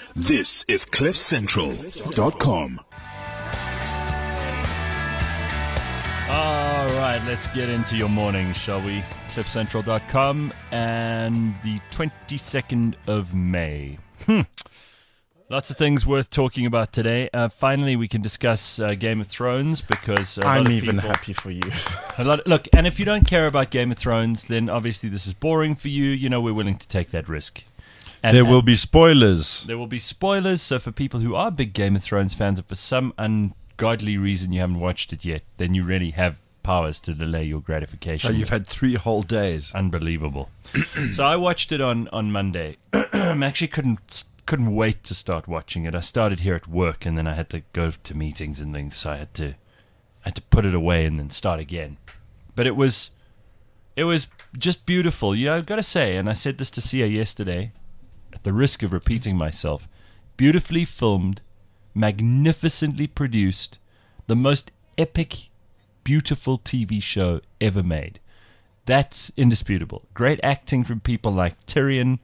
This is CliffCentral.com. All right, let's get into your morning, shall we? CliffCentral.com and the 22nd of May. Lots of things worth talking about today. Finally, we can discuss Game of Thrones because I'm even happy for you. Look, and if you don't care about Game of Thrones, then obviously this is boring for you. You know, we're willing to take that risk. There will be spoilers. There will be spoilers. So for people who are big Game of Thrones fans, and for some ungodly reason you haven't watched it yet, then you really have powers to delay your gratification. Oh, you've had 3 whole days. Unbelievable. So I watched it on Monday. I actually couldn't wait to start watching it. I started here at work, and then I had to go to meetings and things, so I had to put it away and then start again. But it was just beautiful. Yeah, I've got to say, and I said this to Sia yesterday, at the risk of repeating myself, beautifully filmed, magnificently produced, the most epic, beautiful TV show ever made. That's indisputable. Great acting from people like Tyrion.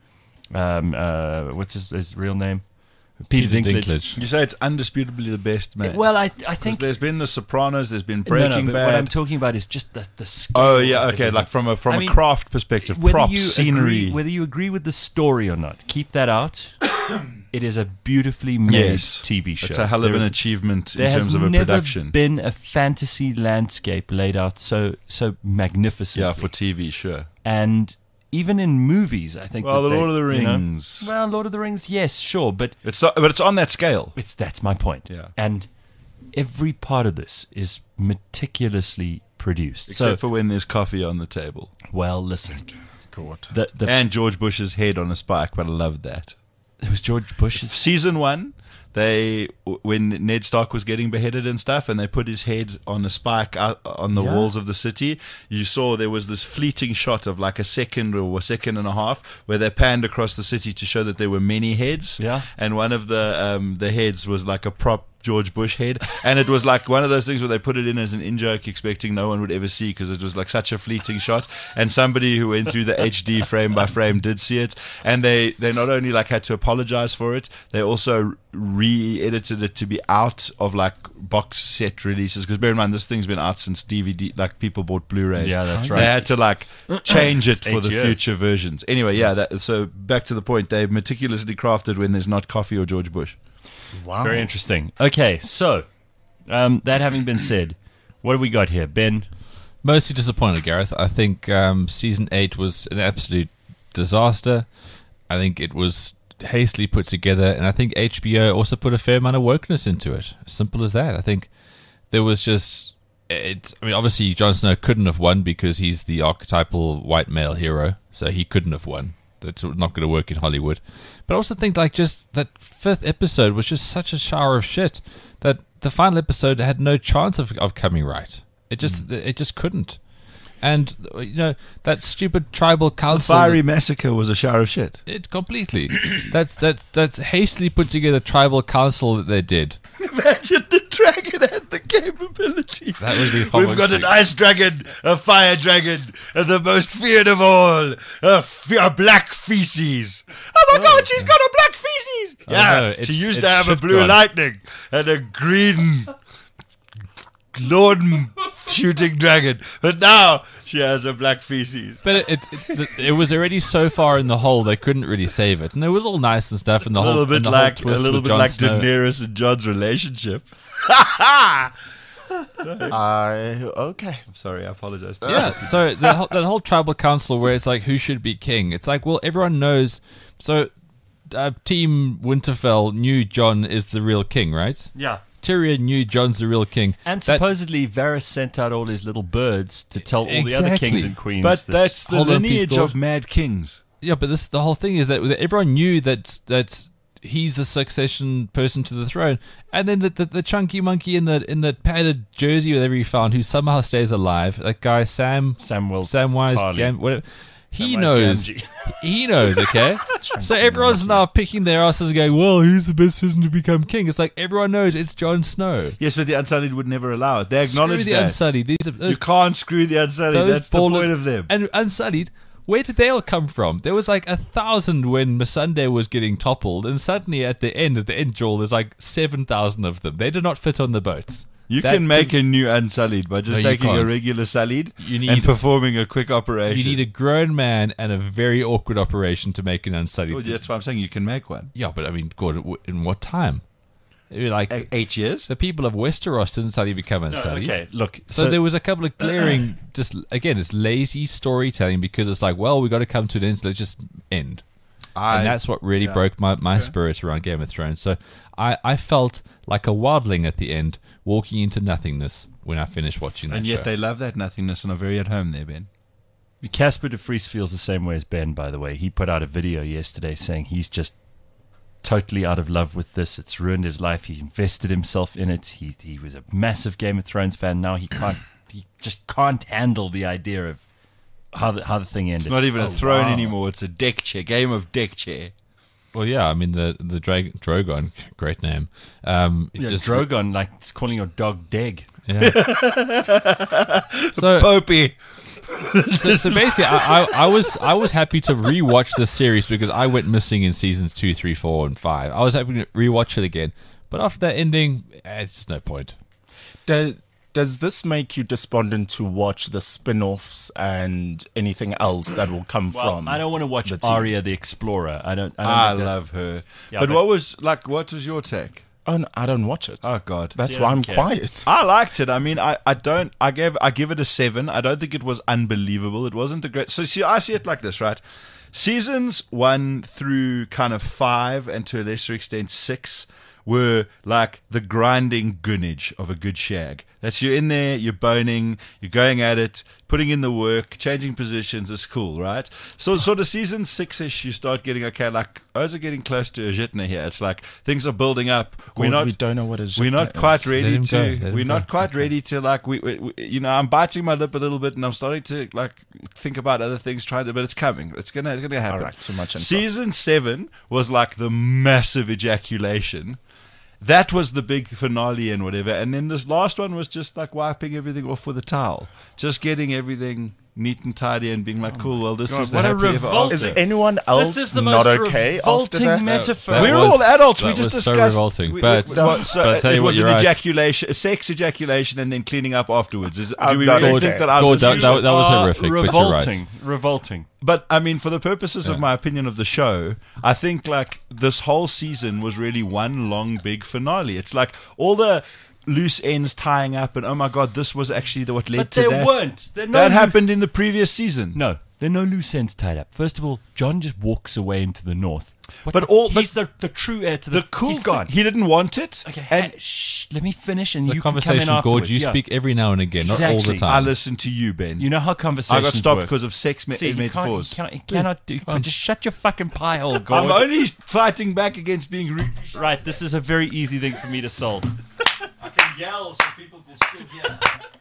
What's his real name? Peter Dinklage. You say it's undisputably the best, man. Well, I think there's been The Sopranos, there's been Breaking but Bad. what I'm talking about is just the scale. Oh yeah, okay. Like from a craft perspective, props, scenery. Whether you agree with the story or not, keep that out. It is a beautifully made TV show. It's a hell of an achievement in terms of a production. There has never been a fantasy landscape laid out so magnificently. Yeah, for TV, sure. And even in movies, I think. Well, the Lord of the Rings. You know, well, Lord of the Rings, yes, sure, but it's not. But it's on that scale. That's my point. Yeah. And every part of this is meticulously produced, except for when there's coffee on the table. Well, listen, God. And George Bush's head on a spike, but I loved that. It was George Bush's season 1. When Ned Stark was getting beheaded and stuff, and they put his head on a spike out on the walls of the city, you saw there was this fleeting shot of like a second or a second and a half where they panned across the city to show that there were many heads. Yeah. And one of the heads was like a prop George Bush head, and it was like one of those things where they put it in as an in-joke, expecting no one would ever see because it was like such a fleeting shot. And somebody who went through the HD frame by frame did see it, and they not only like had to apologize for it, they also re-edited it to be out of like box set releases, because bear in mind this thing's been out since DVD, like people bought Blu-rays. Yeah, that's right. They had to like change it for the 8 years. future versions. Anyway, so back to the point, they meticulously crafted when there's not coffee or George Bush. Wow. Very interesting. Okay, so that having been said, what do we got here, Ben? Mostly disappointed, Gareth. I think season 8 was an absolute disaster. I think it was hastily put together, and I think HBO also put a fair amount of wokeness into it. As simple as that. I think there was just... obviously Jon Snow couldn't have won because he's the archetypal white male hero, so he couldn't have won. That's not going to work in Hollywood. But I also think like just that 5th episode was just such a shower of shit that the final episode had no chance of coming right. It just couldn't. And that stupid tribal council. The fiery massacre was a shower of shit. It completely. That's hastily put together tribal council that they did. Imagine the dragon had the capability. That would be We've got an ice dragon, a fire dragon, and the most feared of all, a black feces. Oh my God, she's got a black feces. No, she used to have a blue lightning and a green lawn shooting dragon, but now she has a black feces. But it was already so far in the hole they couldn't really save it, and it was all nice and stuff. And the a little bit like Snow. Daenerys and Jon's relationship. Okay. I'm sorry, I apologize. Yeah, so that whole tribal council where it's like who should be king. It's like, well, everyone knows. So Team Winterfell knew Jon is the real king, right? Yeah. Tyrion knew Jon's the real king. And supposedly Varys sent out all his little birds to tell all the other kings and queens. But that's the Hold on, lineage please, of mad kings. Yeah, but the whole thing is that everyone knew that he's the succession person to the throne, and then the chunky monkey in the padded jersey, whatever he found, who somehow stays alive. That guy Samwise Tarly. whatever. He knows. He knows, okay? So everyone's now picking their asses and going, well, who's the best person to become king? It's like everyone knows it's Jon Snow. Yes, but the Unsullied would never allow it. They acknowledge Screw the that. Unsullied. You can't screw the Unsullied. That's the point of them. And Unsullied, Where did they all come from? There was like 1,000 when Missandei was getting toppled, and suddenly at the end, Joel, there's like 7,000 of them. They did not fit on the boats. You That can make a new Unsullied by just No, you taking a can't. regular Sullied You need- and performing a quick operation. You need a grown man and a very awkward operation to make an unsullied. Well, that's why I'm saying you can make one. Yeah, but I mean, God, in what time? Like 8 years? the people of Westeros didn't suddenly become unsullied. Okay, look. So there was a couple of glaring, just again, it's lazy storytelling because it's like, well, we got to come to an end, so let's just end. And that's what really broke my spirit around Game of Thrones. So I felt like a wildling at the end, walking into nothingness when I finished watching that And yet show. they love that nothingness and are very at home there, Ben. Casper de Vries feels the same way as Ben, by the way. He put out a video yesterday saying he's just totally out of love with this. It's ruined his life. He invested himself in it. He was a massive Game of Thrones fan. Now he just can't handle the idea of how the thing ended. It's not even a throne anymore. It's a deck chair. Game of deck chair. Well, yeah, I mean the Drogon, great name. Drogon, like it's calling your dog Deg. Yeah. So Popey. So basically, I was happy to rewatch this series because I went missing in seasons 2, 3, 4, and 5. I was happy to rewatch it again, but after that ending, it's just no point. Does this make you despondent to watch the spin-offs and anything else that will come from? I don't want to watch the team? Arya the Explorer. I don't I think that's- love her. Yeah, but but- what was your take? Oh, no, I don't watch it. Oh God. That's See, I why don't I'm care. quiet. I liked it. I mean, I give it a 7. I don't think it was unbelievable. It wasn't a great. So see, I see it like this, right? Seasons 1 through kind of 5, and to a lesser extent 6, were like the grinding gunnage of a good shag. That's you're in there, you're boning, you're going at it, putting in the work, changing positions. It's cool, right? So sort of season 6ish, you start getting okay. Like ours are getting close to a Jitna here. It's like things are building up. We don't know what a We're not Jitna quite is. Let ready him go, to. let him We're go. not quite ready to like. We you know, I'm biting my lip a little bit, and I'm starting to like think about other things. But it's coming. It's gonna happen. All right, too much info. Season 7 was like the massive ejaculation. That was the big finale and whatever. And then this last one was just like wiping everything off with a towel, just getting everything neat and tidy, and being like, cool. Well, this God, is the what a happy ever revolt- Is after. anyone else This is the not most okay after revolting that? metaphor. That We're was- all adults. We that just was so discussed. revolting. we- But- so but I tell you it what, was an you're right. ejaculation, a sex ejaculation, and then cleaning up afterwards. Do I'm we not really okay. think that? God, that was Are horrific, but you're right. revolting. Revolting. But I mean, for the purposes of my opinion of the show, I think like this whole season was really one long big finale. It's like all the loose ends tying up, and oh my god, this was actually what led But to there that. weren't. There That no happened in the previous season. No, there are no loose ends tied up. First of all, John just walks away into the north. He's the true heir to the. The cool he's gone. thing, he didn't want it. Okay, and shh. Let me finish, and The you can come in conversation, afterwards. Gord, you Yeah. speak every now and again, not all the Exactly. time. I listened to you, Ben. You know how I conversations got stopped work. because of sex See, metaphors. you cannot do. Just shut your fucking pie hole, I'm Gord. only fighting back against being rude. Right, this is a very easy thing for me to solve. I can yell so people will still hear.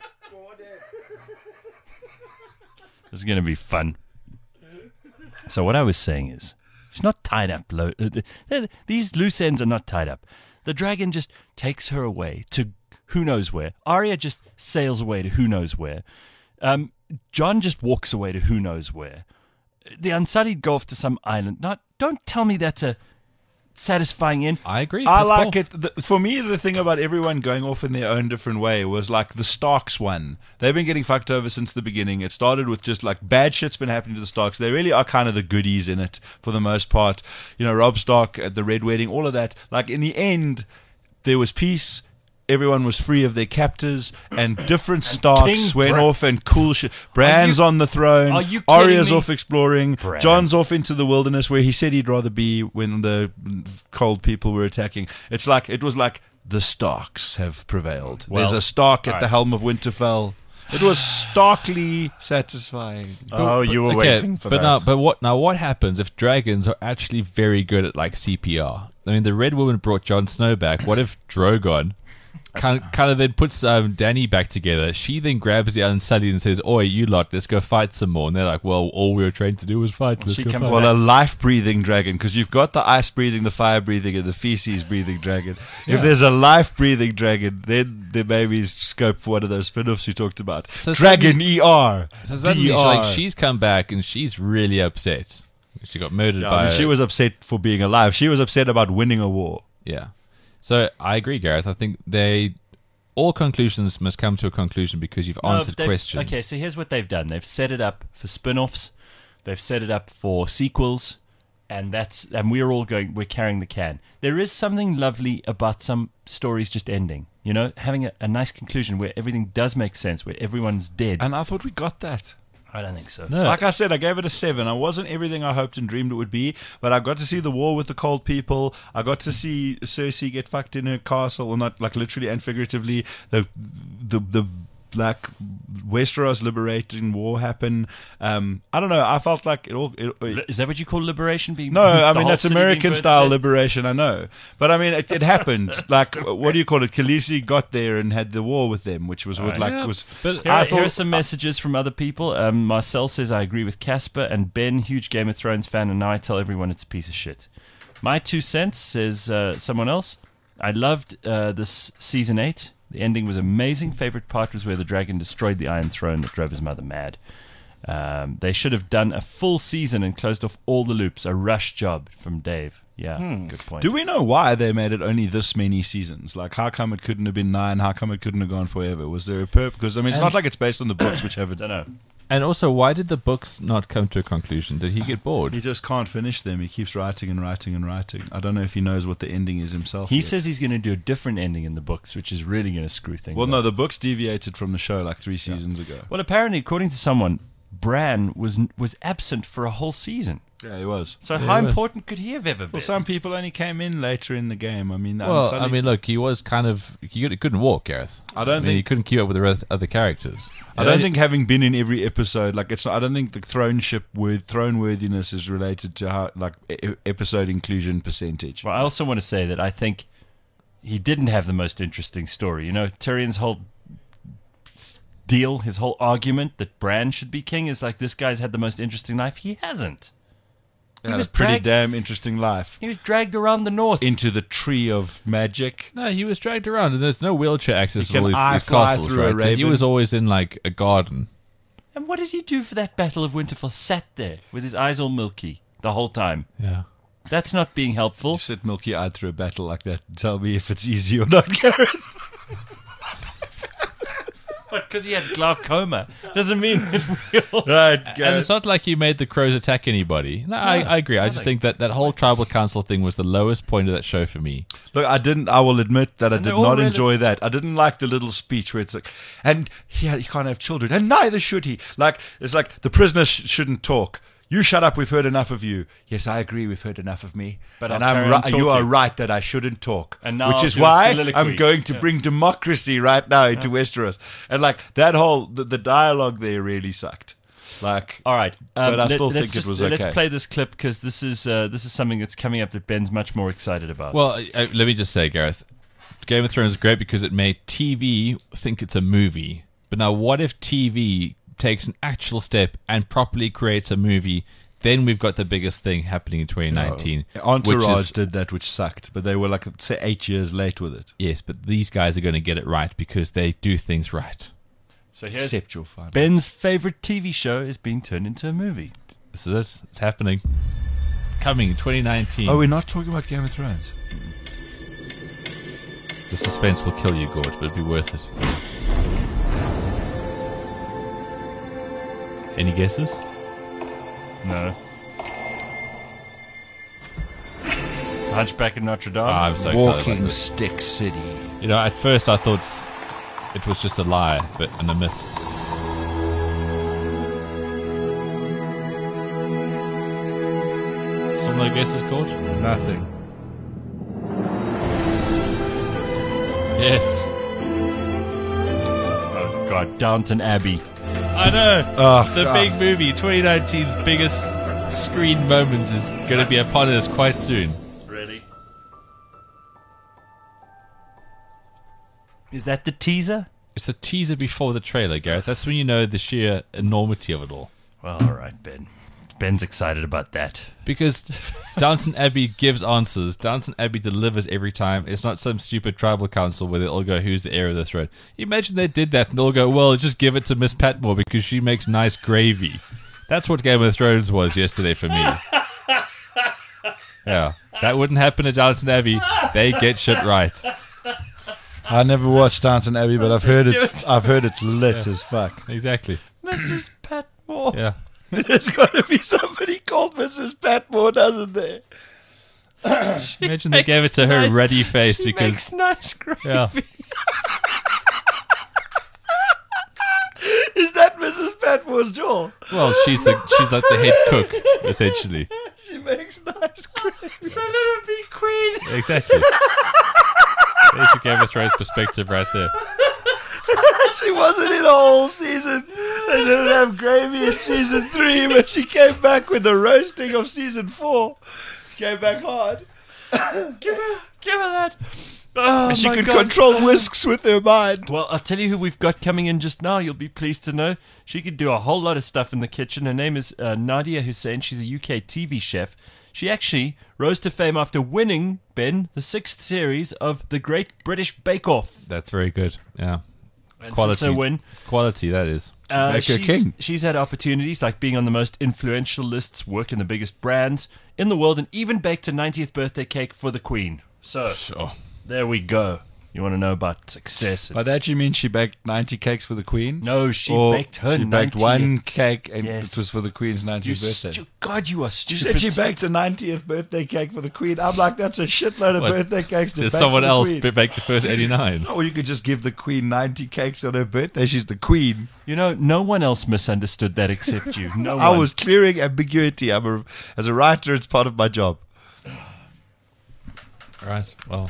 This is going to be fun. So what I was saying is, it's not tied up. These loose ends are not tied up. The dragon just takes her away to who knows where. Arya just sails away to who knows where. John just walks away to who knows where. The Unsullied go off to some island. Don't tell me that's a satisfying end. I agree. I piss like poor. it. For me, the thing about everyone going off in their own different way was like the Starks one. They've been getting fucked over since the beginning. It started with just like bad shit's been happening to the Starks. They really are kind of the goodies in it for the most part. You know, Robb Stark at the Red Wedding, all of that. Like in the end, there was peace. Everyone was free of their captors, and different Starks King went Bran- off and cool shit. Bran's on the throne. Are you kidding Arya's me? off exploring. Bran. John's off into the wilderness where he said he'd rather be when the cold people were attacking. It was like the Starks have prevailed. Well, There's a Stark at all the right. helm of Winterfell. It was starkly satisfying. Oh, you were waiting for that. What happens if dragons are actually very good at like CPR? I mean, the Red Woman brought Jon Snow back. What if Drogon kind of then puts Danny back together. She then grabs the Unsullied and says, "Oi, you lot, let's go fight some more." And they're like, "Well, all we were trained to do was fight. So let's she go comes fight." back. Well, a life-breathing dragon, because you've got the ice-breathing, the fire-breathing, and the feces-breathing dragon. If there's a life-breathing dragon, then there may be scope for one of those spin-offs you talked about. So Dragon ER. So suddenly, DR. she's come back and she's really upset. She got murdered Yeah, by. I mean, she was upset for being alive. She was upset about winning a war. Yeah. So I agree, Gareth. I think all conclusions must come to a conclusion because you've answered questions. Okay, so here's what they've done. They've set it up for spin-offs. They've set it up for sequels. And we're carrying the can. There is something lovely about some stories just ending. You know, having a nice conclusion where everything does make sense, where everyone's dead. And I thought we got that. I don't think so. No. Like I said, I gave it a 7. I wasn't everything I hoped and dreamed it would be, but I got to see the war with the cold people. I got to see Cersei get fucked in her castle, or not like literally and figuratively. The like Westeros liberating war happen. I don't know. I felt like it all. Is that what you call liberation? Being No, I the mean whole that's city being American burnt style to death? liberation. I know, but I mean it happened. Like what do you call it? Khaleesi got there and had the war with them, which was what Yeah, was. but Here are some messages from other people. Marcel says, I agree with Casper. And Ben, huge Game of Thrones fan, and now I tell everyone it's a piece of shit. My 2 cents, says someone else. I loved this season 8. The ending was amazing. Favorite part was where the dragon destroyed the Iron Throne that drove his mother mad. They should have done a full season and closed off all the loops. A rush job from Dave. Yeah, good point. Do we know why they made it only this many seasons? Like, how come it couldn't have been 9? How come it couldn't have gone forever? Was there a purpose? Because I mean, it's not like it's based on the books, which have it. I don't know. And also, why did the books not come to a conclusion? Did he get bored? He just can't finish them. He keeps writing and writing and writing. I don't know if he knows what the ending is himself. He yet. says he's going to do a different ending in the books, which is really going to screw things Well, up. no, the books deviated from the show like 3 seasons ago. Well, apparently, according to someone, Bran was absent for a whole season. Yeah, he was. So Yeah, how he was. important could he have ever been? Well, some people only came in later in the game. I mean, Well, Unsullied- I mean, look, he was kind of he couldn't walk, Gareth. I don't mean, he think- couldn't keep up with the other characters. I don't think having been in every episode, like it's. I don't think the throne worthiness is related to how like episode inclusion percentage. Well, I also want to say that I think he didn't have the most interesting story. You know, Tyrion's whole deal, his whole argument that Bran should be king is like, this guy's had the most interesting life. He hasn't. He had was a pretty dragged- damn interesting life. He was dragged around the north. Into the tree of magic. No, he was dragged around, and there's no wheelchair access He to all can these fly castles, through a right? So he raven. was always in like a garden. And what did he do for that Battle of Winterfell? Sat there with his eyes all milky the whole time. Yeah. That's not being helpful. You sit milky-eyed through a battle like that. Tell me if it's easy or not, Gareth. But because he had glaucoma doesn't mean it's real. Right, And Gareth. it's not like he made the crows attack anybody. No, I agree. I just think that whole tribal council thing was the lowest point of that show for me. Look, I will admit that I And did they're all not rela- enjoy that. I didn't like the little speech where it's like, and he can't have children, and neither should he. Like, it's like, the prisoner shouldn't talk. You shut up, we've heard enough of you. Yes, I agree, we've heard enough of me. But and I'll carry on you are talking. right that I shouldn't talk. And now which I'll is do a why soliloquy. I'm going to bring democracy right now into Westeros. And like, that whole, the dialogue there really sucked. Like, All right, but I still let's think it was okay. Let's play this clip because this is something that's coming up that Ben's much more excited about. Well, let me just say, Gareth, Game of Thrones is great because it made TV think it's a movie. But now, what if TV takes an actual step and properly creates a movie? Then we've got the biggest thing happening in 2019. Entourage which is, did that, which sucked, but they were like, say, 8 years late with it. yes, but these guys are going to get it right because they do things right. so here's Except your fun. Ben's favorite TV show is being turned into a movie. This is it. It's happening. Coming 2019. Oh, we're not talking about Game of Thrones. The suspense will kill you, Gord, but it'll be worth it. Any guesses? No. Hunchback of Notre Dame. I'm so excited about Walking this. Stick City. You know, at first I thought it was just a lie, and a myth. Still no guesses, Gord? Nothing. Yes. Oh God, Downton Abbey. I know. Oh, The God. big movie, 2019's biggest screen moment is going to be upon us quite soon. Really? Is that the teaser? It's the teaser before the trailer, Gareth. That's when you know the sheer enormity of it all. Well, all right, Ben. Ben's excited about that. Because Downton Abbey gives answers. Downton Abbey delivers every time. It's not some stupid tribal council where they all go, who's the heir of the throne? You imagine they did that and they'll go, well, just give it to Miss Patmore because she makes nice gravy. That's what Game of Thrones was yesterday for me. Yeah, that wouldn't happen at Downton Abbey. They get shit right. I never watched Downton Abbey, but I've heard it's lit as fuck. Exactly. Mrs. Patmore. Yeah. There's got to be somebody called Mrs. Patmore, doesn't there? Imagine they gave it to her ruddy face she because makes nice gravy. yeah. Is that Mrs. Patmore's jaw? Well, she's like the head cook essentially. She makes nice gravy. So let her be queen. Exactly. There's your Game of Thrones perspective right there. She wasn't in a whole season. They didn't have gravy in season 3, but she came back with the roasting of season 4. Came back hard. Give her that. Oh, She my could God. control whisks with her mind. Well, I'll tell you who we've got coming in just now. You'll be pleased to know. She could do a whole lot of stuff in the kitchen. Her name is Nadia Hussain. She's a UK TV chef. She actually rose to fame after winning, Ben, the 6th series of The Great British Bake Off. That's very good. Yeah. And Quality. since her win, Quality, that is. Make her king. she's had opportunities like being on the most influential lists, work in the biggest brands in the world, and even baked a 90th birthday cake for the Queen. So, there we go. You want to know about success? By that you mean she baked 90 cakes for the Queen? No, she Or baked her she baked 90th. one cake and Yes. it was for the Queen's 90th birthday. God, you are She stupid. said she baked a 90th birthday cake for the Queen. I'm like, that's a shitload of What? birthday cakes to There's bake someone for the else Queen. make the first 89. Or you could just give the Queen 90 cakes on her birthday. She's the Queen. You know, no one else misunderstood that except you. No I one. was clearing ambiguity. As a writer, it's part of my job. Right. Well,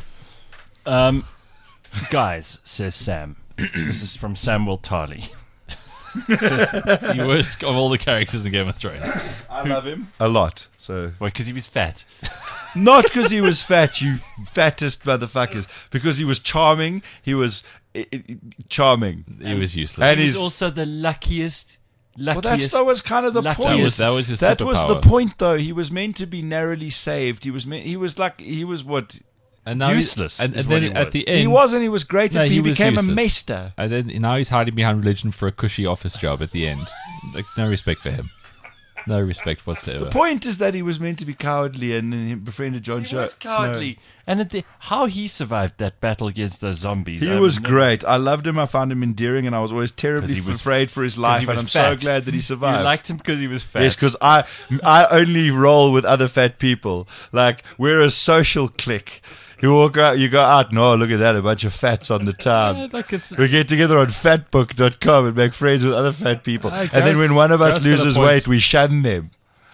Guys, says Sam. This is from Samuel Tarley. the worst of all the characters in Game of Thrones. I love him a lot. So Why? Because he was fat. not because he was fat, you fattest motherfuckers. Because he was charming. He was charming. He was useless. And He's he's also the luckiest. well, that was kind of the lucky- point. That was his That was the superpower. point, though. He was meant to be narrowly saved. He was what? And now Useless And is then what he at was. the end, He wasn't. He was great. No, he he was became a useless. maester. And then now he's hiding behind religion for a cushy office job at the end. Like, no respect for him. No respect whatsoever. The point is that he was meant to be cowardly and then he befriended Jon He was cowardly. And how he survived that battle against those zombies. He I was would never- great. I loved him. I found him endearing, and I was always 'Cause terribly he was- afraid for his 'cause life. he And was I'm fat. so glad that he survived. You liked him because he was fat. Yes, because I only roll with other fat people. Like, we're a social clique. You walk out, you go out, no, look at that, a bunch of fats on the town. Yeah, like it's, We get together on fatbook.com and make friends with other fat people. Hey, And then when one of us Gareth's got a loses point. weight, we shun them.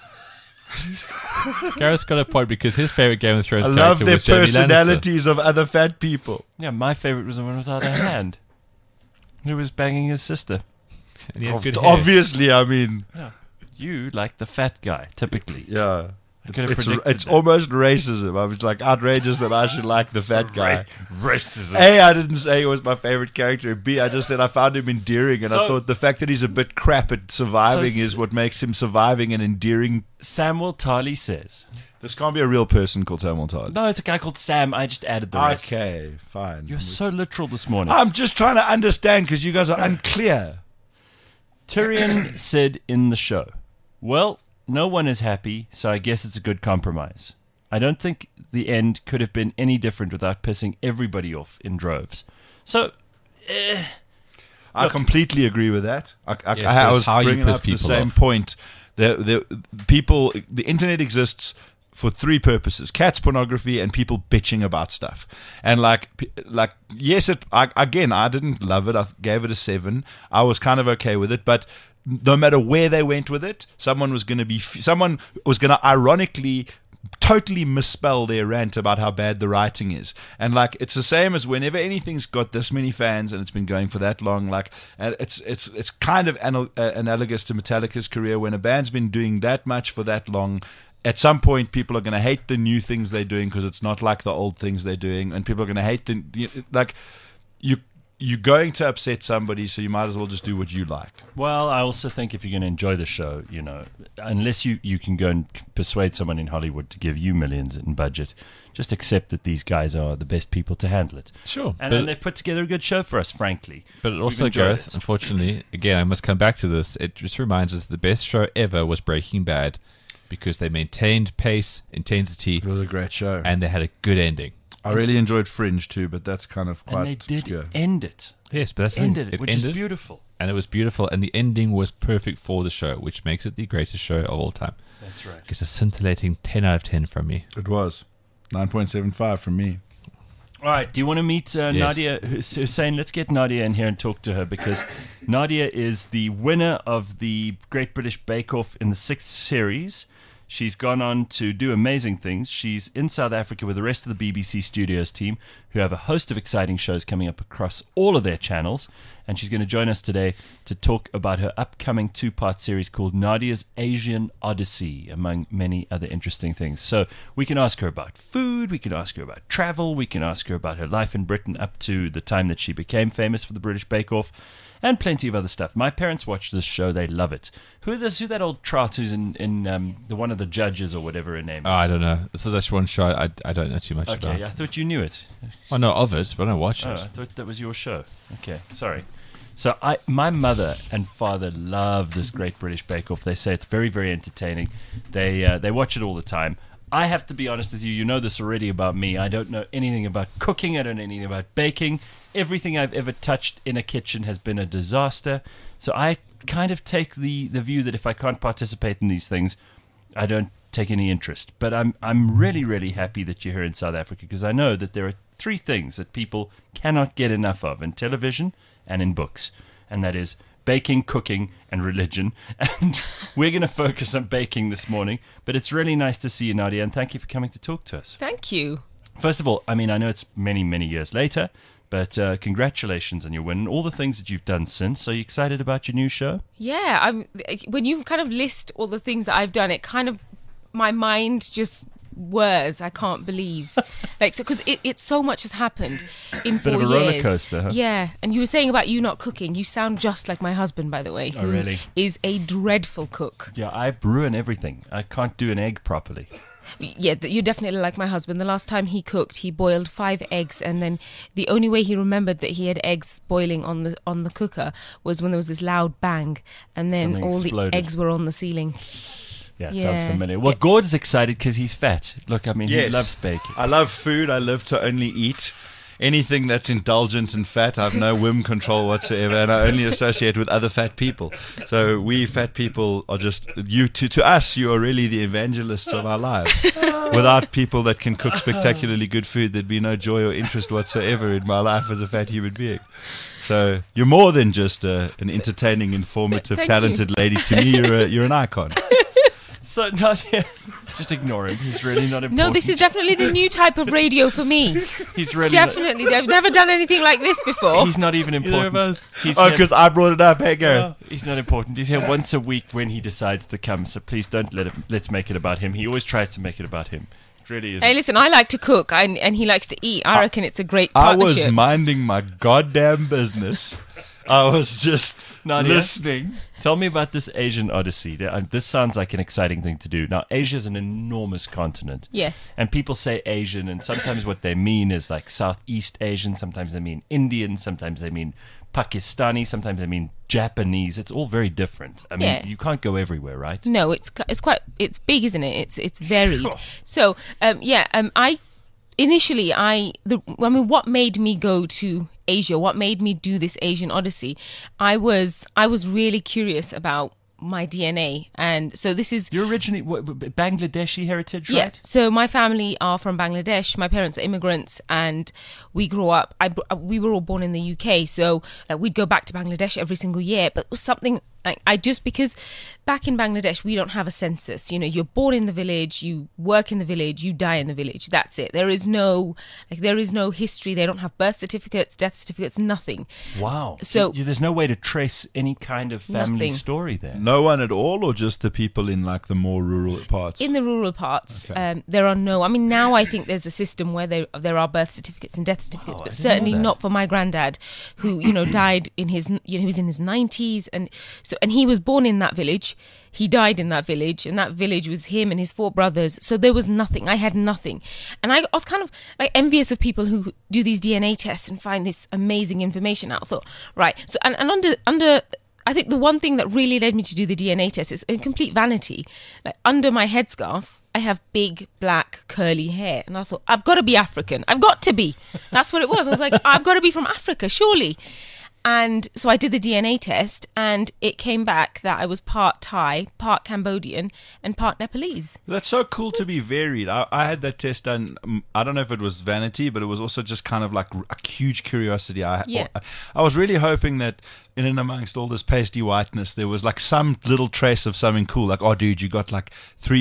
Gareth's got a point because his favorite Game of Thrones I character love their was Jaime Lannister. personalities of other fat people. Yeah, my favorite was the one without a hand. Who was banging his sister. And he had good hair. Obviously, I mean, You like the fat guy, typically. yeah. could have It's predicted that. almost racism. I was like, outrageous that I should like the fat guy. Racism. A, I didn't say he was my favorite character. B, I just said I found him endearing, and I So- thought the fact that he's a bit crap at surviving So- is what makes him surviving and endearing. Samuel Tarley says. This can't be a real person called Samuel Todd. No, it's a guy called Sam. I just added the rest. Okay, fine. You're so literal this morning. I'm just trying to understand because you guys are unclear. Tyrion said in the show, well, no one is happy, so I guess it's a good compromise. I don't think the end could have been any different without pissing everybody off in droves. So, I completely agree with that. Yes, I but was it's how you bringing piss up the people same off. point. The internet exists for three purposes: cats, pornography, and people bitching about stuff. And yes, I didn't love it. I gave it a 7. I was kind of okay with it, but no matter where they went with it, someone was going to ironically totally misspell their rant about how bad the writing is. And it's the same as whenever anything's got this many fans and it's been going for that long, it's kind of analogous to Metallica's career. When a band's been doing that much for that long, at some point people are going to hate the new things they're doing because it's not like the old things they're doing, and people are going to hate you're going to upset somebody, so you might as well just do what you like. Well, I also think if you're going to enjoy the show, unless you can go and persuade someone in Hollywood to give you millions in budget, just accept that these guys are the best people to handle it. Sure. And they've put together a good show for us, frankly. But We've also, enjoyed Gareth, it. unfortunately, again, I must come back to this. It just reminds us the best show ever was Breaking Bad because they maintained pace, intensity, It was a great show. and they had a good ending. I really enjoyed Fringe too, but that's kind of quite And they did obscure. end it. Yes, but that's the thing. Ended it, which is beautiful. And it was beautiful, and the ending was perfect for the show, which makes it the greatest show of all time. That's right. It's a scintillating 10 out of 10 from me. It was 9.75 from me. All right, do you want to meet Nadia Hussein? Let's get Nadia in here and talk to her, because Nadia is the winner of the Great British Bake Off in the 6th series. She's gone on to do amazing things. She's in South Africa with the rest of the BBC Studios team, who have a host of exciting shows coming up across all of their channels. And she's going to join us today to talk about her upcoming 2-part series called Nadia's Asian Odyssey, among many other interesting things. So we can ask her about food, we can ask her about travel, we can ask her about her life in Britain up to the time that she became famous for the British Bake Off, and plenty of other stuff. My parents watch this show; they love it. Who that old trot who's in the one of the judges or whatever her name is? Oh, I don't know. This is actually one show I don't know too much about. Okay, I thought you knew it. I know of it, but I don't watch Oh, it. I thought that was your show. Okay, sorry. So my mother and father love this Great British Bake Off. They say it's very, very entertaining. They watch it all the time. I have to be honest with you. You know this already about me. I don't know anything about cooking. I don't know anything about baking. Everything I've ever touched in a kitchen has been a disaster. So I kind of take the view that if I can't participate in these things, I don't take any interest. But I'm really, really happy that you're here in South Africa, because I know that there are 3 things that people cannot get enough of in television and in books. And that is baking, cooking, and religion. And we're going to focus on baking this morning. But it's really nice to see you, Nadia, and thank you for coming to talk to us. Thank you. First of all, I mean, I know it's many, many years later, but congratulations on your win and all the things that you've done since. Are you excited about your new show? Yeah, when you kind of list all the things that I've done, it kind of, my mind just whirs. I can't believe, because it's so much has happened in 4 Bit years. of a roller coaster, huh? Yeah, and you were saying about you not cooking. You sound just like my husband, by the way. Oh, really? Is a dreadful cook. Yeah, I ruin everything. I can't do an egg properly. Yeah, you're definitely like my husband. The last time he cooked, he boiled 5 eggs, and then the only way he remembered that he had eggs boiling on the cooker was when there was this loud bang, and then Something all exploded. the eggs were on the ceiling. Yeah, it Yeah. sounds familiar. Well, Gord's excited because he's fat. Look, I mean, he Yes. loves baking. I love food. I live to only eat. Anything that's indulgent and fat, I have no whim control whatsoever, and I only associate with other fat people. So we fat people are just to us. You are really the evangelists of our lives. Without people that can cook spectacularly good food, there'd be no joy or interest whatsoever in my life as a fat human being. So you're more than just an entertaining, informative, Thank talented lady. To me, you're an icon. So, Nadia, just ignore him. He's really not important. No, this is definitely the new type of radio for me. He's really Definitely. I've never done anything like this before. He's not even important. of us. He's Oh, here- because I brought it up. Hey, Gareth. He's not important. He's here once a week when he decides to come. So please don't let's make it about him. He always tries to make it about him. It really is. Hey, listen, I like to cook, and he likes to eat. I reckon it's a great I partnership. was minding my goddamn business. I was just Nadia? listening. Tell me about this Asian Odyssey. This sounds like an exciting thing to do. Now, Asia is an enormous continent. Yes. And people say Asian, and sometimes what they mean is like Southeast Asian. Sometimes they mean Indian. Sometimes they mean Pakistani. Sometimes they mean Japanese. It's all very different. I mean, Yeah. you can't go everywhere, right? No, it's big, isn't it? It's varied. So, what made me go to Asia? What made me do this Asian Odyssey? I was really curious about my DNA, and so this is You're originally Bangladeshi heritage, right? yeah. So my family are from Bangladesh. My parents are immigrants, and we grew up. We were all born in the UK, so we'd go back to Bangladesh every single year. But it was something I just, because back in Bangladesh we don't have a census. You know, you're born in the village, you work in the village, you die in the village. That's it. There is no history. They don't have birth certificates, death certificates, nothing. Wow. So there's no way to trace any kind of family Nothing. story there. No one at all, or just the people in like the more rural parts? in the rural parts, Okay. there are no. I mean, now I think there's a system where there are birth certificates and death certificates, Wow, I but didn't know certainly that. not for my granddad, who died in his he was in his 90s, and he was born in that village. He died in that village, and that village was him and his 4 brothers. So there was nothing. I had nothing, and I was kind of like envious of people who do these DNA tests and find this amazing information out. I thought, right, so and under. I think the one thing that really led me to do the DNA test is in complete vanity. Like under my headscarf, I have big, black, curly hair. And I thought, I've got to be African. I've got to be. That's what it was. I was like, I've got to be from Africa, surely. And so I did the DNA test, and it came back that I was part Thai, part Cambodian, and part Nepalese. That's so cool to be varied. I had that test done. I don't know if it was vanity, but it was also just kind of like a huge curiosity. Yeah. I was really hoping that in and amongst all this pasty whiteness, there was like some little trace of something cool. Like, oh, dude, you got like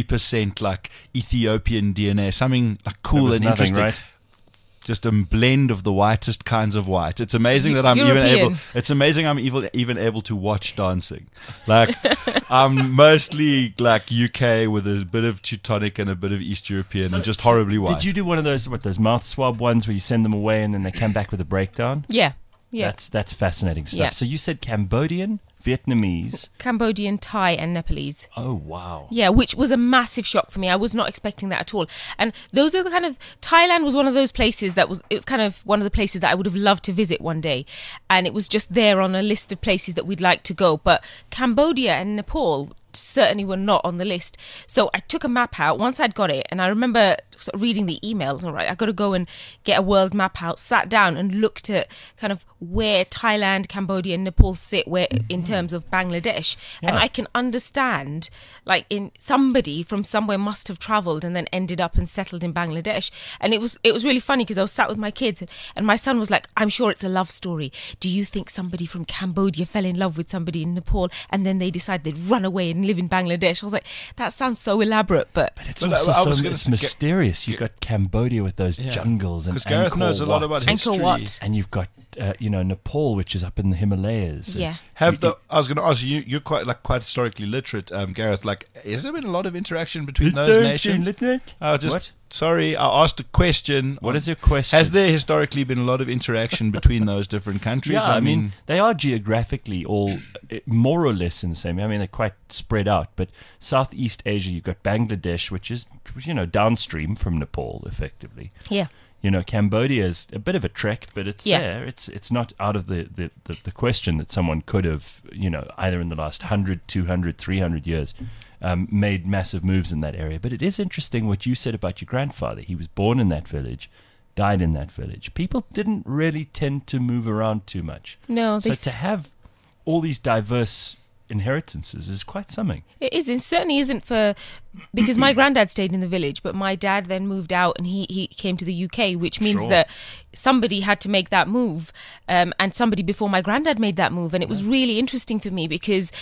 3% like Ethiopian DNA, something like cool was and nothing, interesting. right? Just a blend of the whitest kinds of white. It's amazing that I'm European. even able. It's amazing I'm even able to watch dancing. Like I'm mostly like UK with a bit of Teutonic and a bit of East European and just horribly white. Did you do one of those mouth swab ones where you send them away and then they come back with a breakdown? Yeah. That's fascinating stuff. Yeah. So you said Cambodian, Vietnamese. Cambodian, Thai, and Nepalese. Oh wow. Yeah, which was a massive shock for me. I was not expecting that at all. And those are the kind of, Thailand was one of those places it was kind of one of the places that I would have loved to visit one day. And it was just there on a list of places that we'd like to go. But Cambodia and Nepal certainly were not on the list. So I took a map out once I'd got it, and I remember sort of reading the email. All right, I got to go and get a world map out, sat down and looked at kind of where Thailand, Cambodia and Nepal sit where in terms of Bangladesh. And I can understand, like, in somebody from somewhere must have traveled and then ended up and settled in Bangladesh. And it was really funny because I was sat with my kids, and my son was like, I'm sure it's a love story. Do you think somebody from Cambodia fell in love with somebody in Nepal and then they decide they'd run away and live in Bangladesh? I was like, that sounds so elaborate, but It's But also I was so gonna it's say- mysterious. You've got Cambodia with those jungles and because Gareth Angkor knows a lot Wat. about Angkor history. Wat. And you've got Nepal, which is up in the Himalayas. yeah. I was going to ask you. You're quite historically literate, Gareth. Like, has there been a lot of interaction between those nations? What? Sorry, I asked a question. What is your question? Has there historically been a lot of interaction between those different countries? Yeah, I mean, they are geographically all more or less in the same. I mean, they're quite spread out. But Southeast Asia, you've got Bangladesh, which is, downstream from Nepal, effectively. Yeah. Cambodia is a bit of a trek, but it's there. It's not out of the question that someone could have, either in the last 100, 200, 300 years, made massive moves in that area. But it is interesting what you said about your grandfather. He was born in that village, died in that village. People didn't really tend to move around too much. No, So to have all these diverse inheritances is quite something. it is. It certainly isn't because my granddad stayed in the village, but my dad then moved out and he came to the UK, which means Sure. that somebody had to make that move, and somebody before my granddad made that move, and it was really interesting for me because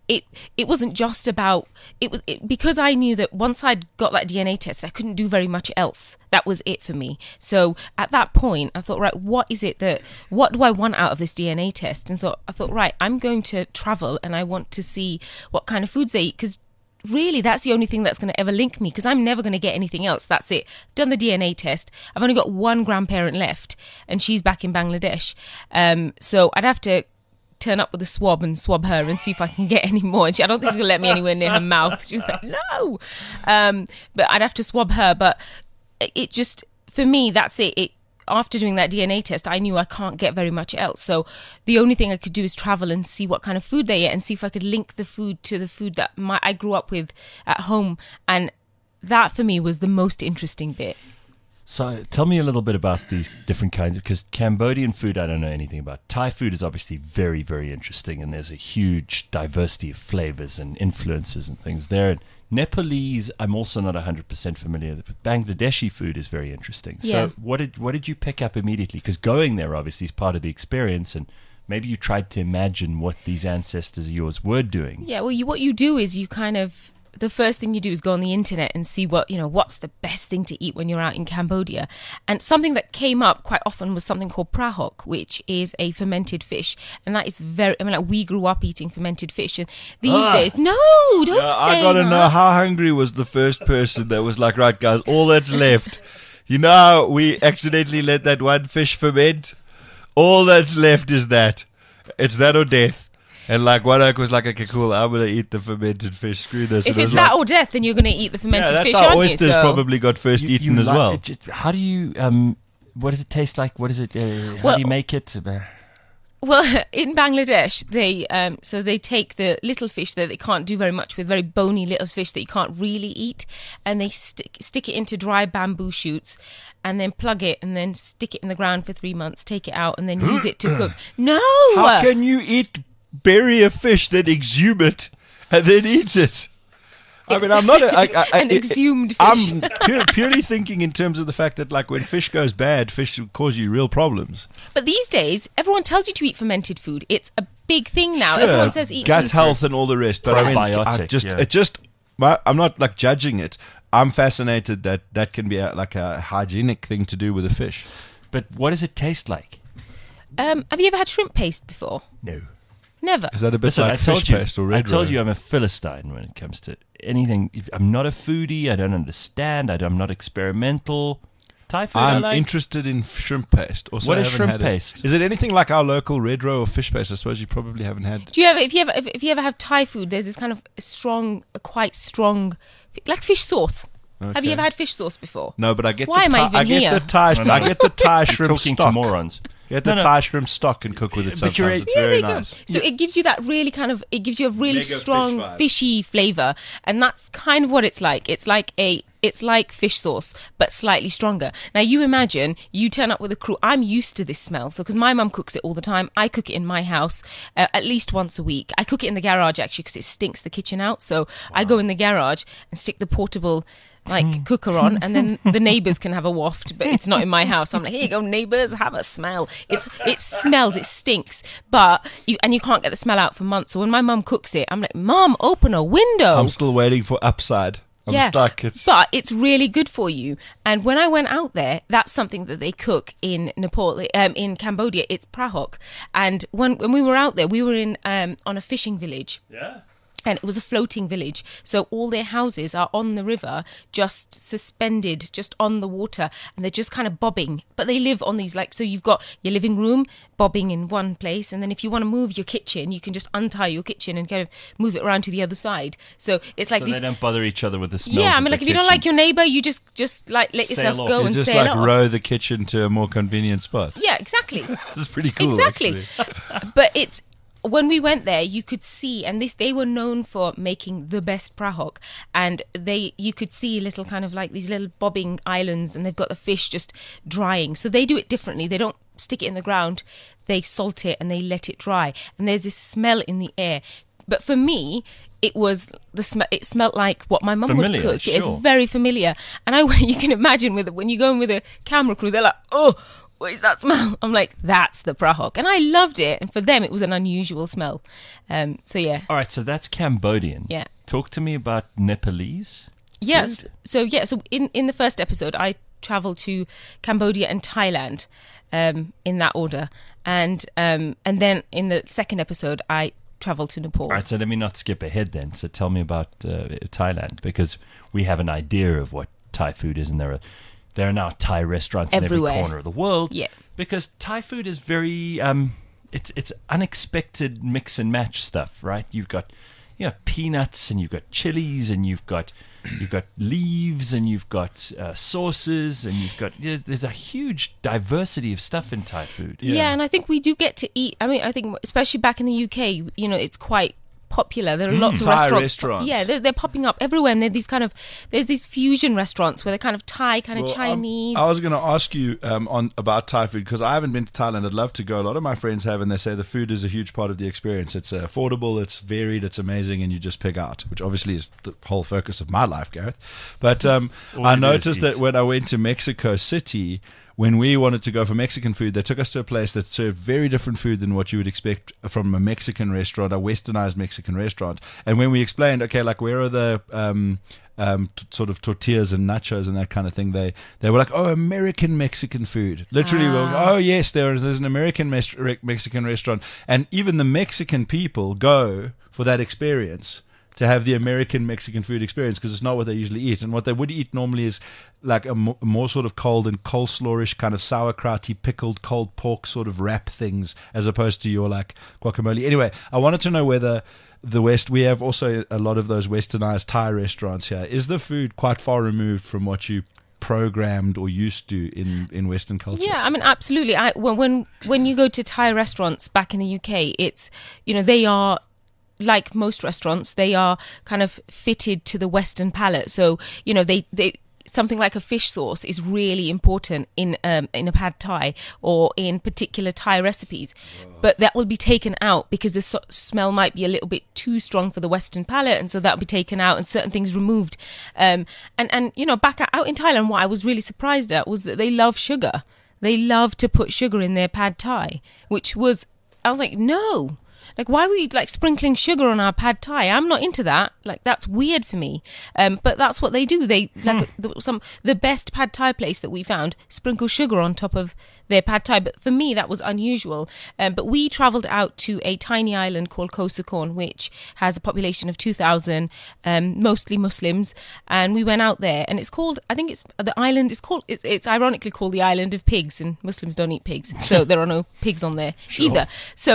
it wasn't just about because I knew that once I'd got that DNA test, I couldn't do very much else. That was it for me. So at that point, I thought, right, what do I want out of this DNA test? And so I thought, right, I'm going to travel and I want to see what kind of foods they eat, because really that's the only thing that's going to ever link me, because I'm never going to get anything else. That's it. Done the DNA test. I've only got one grandparent left, and she's back in Bangladesh. So I'd have to turn up with a swab and swab her and see if I can get any more. And I don't think she's going to let me anywhere near her mouth. She's like, no. But I'd have to swab her. But it just, for me, that's it. After doing that DNA test, I knew I can't get very much else. So the only thing I could do is travel and see what kind of food they ate and see if I could link the food to the food that I grew up with at home. And that, for me, was the most interesting bit. So tell me a little bit about these different kinds, because Cambodian food I don't know anything about. Thai food is obviously very, very interesting, and there's a huge diversity of flavors and influences and things there. And Nepalese, I'm also not 100% familiar with. Bangladeshi food is very interesting. Yeah. So what did you pick up immediately? Because going there obviously is part of the experience, and maybe you tried to imagine what these ancestors of yours were doing. Yeah, well, what you do is you kind of, the first thing you do is go on the internet and see what's the best thing to eat when you're out in Cambodia. And something that came up quite often was something called prahok, which is a fermented fish. And that is we grew up eating fermented fish. And these days, no, don't say I gotta that. know, how hungry was the first person that was like, right, guys, all that's left. You know how we accidentally let that one fish ferment? All that's left is that. It's that or death. And like one oak was like, okay, cool, I'm going to eat the fermented fish. Screw this. If And it it's was that like, or death, then you're going to eat the fermented that's fish, how aren't oysters you? So, probably got first eaten as well. How do you, what does it taste like? What is it, how Well- do you make it? well, in Bangladesh, they take the little fish that they can't do very much with, very bony little fish that you can't really eat, and they stick it into dry bamboo shoots, and then plug it, and then stick it in the ground for 3 months, take it out, and then use it to cook. No! How can you bury a fish, then exhume it, and then eat it? I mean, I'm not An exhumed fish. I'm purely thinking in terms of the fact that, like, when fish goes bad, fish will cause you real problems. But these days, everyone tells you to eat fermented food. It's a big thing now. Sure, Everyone says eat gut seafood. health and all the rest. But I mean, Probiotic, I'm not like judging it. I'm fascinated that can be like a hygienic thing to do with a fish. But what does it taste like? Have you ever had shrimp paste before? No. Never. Is that a bit Listen, like fish paste or red I told roe? you I'm a Philistine when it comes to anything. I'm not a foodie. I don't understand. I'm not experimental. Thai food I I'm like. interested in shrimp paste. Also, What I is haven't shrimp had it. paste? Is it anything like our local red roe or fish paste? I suppose you probably haven't had. Do you ever, if you ever have Thai food, there's this kind of quite strong, like fish sauce. Have you Okay. ever had fish sauce before? No, but I get Why the am I Thai, even here? get the Thai. No, no. I get the Thai You're shrimp talking stock. to morons. Get the No, no. Thai shrimp stock and cook with it But you're sometimes. It's Yeah, there very you go. nice. So it gives you that really it gives you a really Mega fish strong vibe. fishy flavor, and that's kind of what it's like. It's like fish sauce, but slightly stronger. Now you imagine you turn up with a crew. I'm used to this smell, so because my mum cooks it all the time, I cook it in my house at least once a week. I cook it in the garage actually because it stinks the kitchen out. So I go in the garage and stick the portable cooker on, and then the neighbors can have a waft, but it's not in my house. I'm like, here you go, neighbors, have a smell. It smells, it stinks, but you can't get the smell out for months. So when my mum cooks it, I'm like, Mum, open a window. I'm still waiting for upside. I'm stuck. But it's really good for you. And when I went out there, that's something that they cook in Nepal, in Cambodia. It's prahok. And when we were out there, we were in on a fishing village. Yeah. And it was a floating village. So all their houses are on the river, just suspended, just on the water. And they're just kind of bobbing. But they live on these, so you've got your living room bobbing in one place. And then if you want to move your kitchen, you can just untie your kitchen and kind of move it around to the other side. So it's like So these. they don't bother each other with the smells. Yeah, I of mean, the like if you don't like your kitchens. neighbor, you just let yourself off. go You and just sail like off. row the kitchen to a more convenient spot. Yeah, exactly. That's pretty cool. Exactly. actually. But it's when we went there, you could see, and they were known for making the best prahok, and you could see little kind of like these little bobbing islands, and they've got the fish just drying. So they do it differently. They don't stick it in the ground. They salt it and they let it dry, and there's this smell in the air. But for me, it was it smelled like what my mum would Familiar, cook. It's sure. very familiar, and you can imagine when you go in with a camera crew, they're like, oh, what is that smell? I'm like, that's the prahok. And I loved it. And for them, it was an unusual smell. So, yeah. All right, so that's Cambodian. Yeah. Talk to me about Nepalese. Yes. So in the first episode, I traveled to Cambodia and Thailand in that order. And then in the second episode, I traveled to Nepal. All right, so let me not skip ahead then. So tell me about Thailand, because we have an idea of what Thai food is, and there are now Thai restaurants Everywhere. in every corner of the world. Yeah. Because Thai food is very it's unexpected mix and match stuff, right? You've got peanuts, and you've got chilies, and you've got leaves, and you've got sauces, and there's a huge diversity of stuff in Thai food. Yeah, and I think we do get to eat. I mean, I think especially back in the UK, it's quite popular. There are lots of Thai restaurants. restaurants. Yeah, they're popping up everywhere, and there's these fusion restaurants where they're kind of Thai, kind of Chinese. I was going to ask you about Thai food, because I haven't been to Thailand. I'd love to go. A lot of my friends have, and they say the food is a huge part of the experience. It's affordable, it's varied, it's amazing, and you just pick out, which obviously is the whole focus of my life, Gareth. But I you do is noticed eat. that when I went to Mexico City, when we wanted to go for Mexican food, they took us to a place that served very different food than what you would expect from a Mexican restaurant, a westernized Mexican restaurant. And when we explained, okay, like where are the sort of tortillas and nachos and that kind of thing, they were like, oh, American Mexican food. Literally, we were like, oh yes, there's an American Mexican restaurant, and even the Mexican people go for that experience, to have the American Mexican food experience, because it's not what they usually eat. And what they would eat normally is like a more sort of cold and coleslawish kind of sauerkrauty pickled cold pork sort of wrap things, as opposed to your like guacamole. Anyway, I wanted to know whether the West, we have also a lot of those westernized Thai restaurants here. Is the food quite far removed from what you programmed or used to in Western culture? Yeah, I mean, absolutely. When you go to Thai restaurants back in the UK, it's, you know, they are, like most restaurants, they are kind of fitted to the Western palate. So, you know, they something like a fish sauce is really important in a pad Thai or in particular Thai recipes. But that will be taken out because the smell might be a little bit too strong for the Western palate, and so that will be taken out and certain things removed. And you know, out in Thailand, what I was really surprised at was that they love sugar. They love to put sugar in their pad Thai, I was like, no. Like, why are we like sprinkling sugar on our pad Thai? I'm not into that. Like, that's weird for me. But that's what they do. They like the best pad Thai place that we found sprinkle sugar on top of their pad Thai. But for me, that was unusual. But we travelled out to a tiny island called Koh Sakorn, which has a population of 2,000, mostly Muslims. And we went out there, and it's called, I think it's the island is called. It's ironically called the Island of Pigs, and Muslims don't eat pigs, so there are no pigs on there either. So.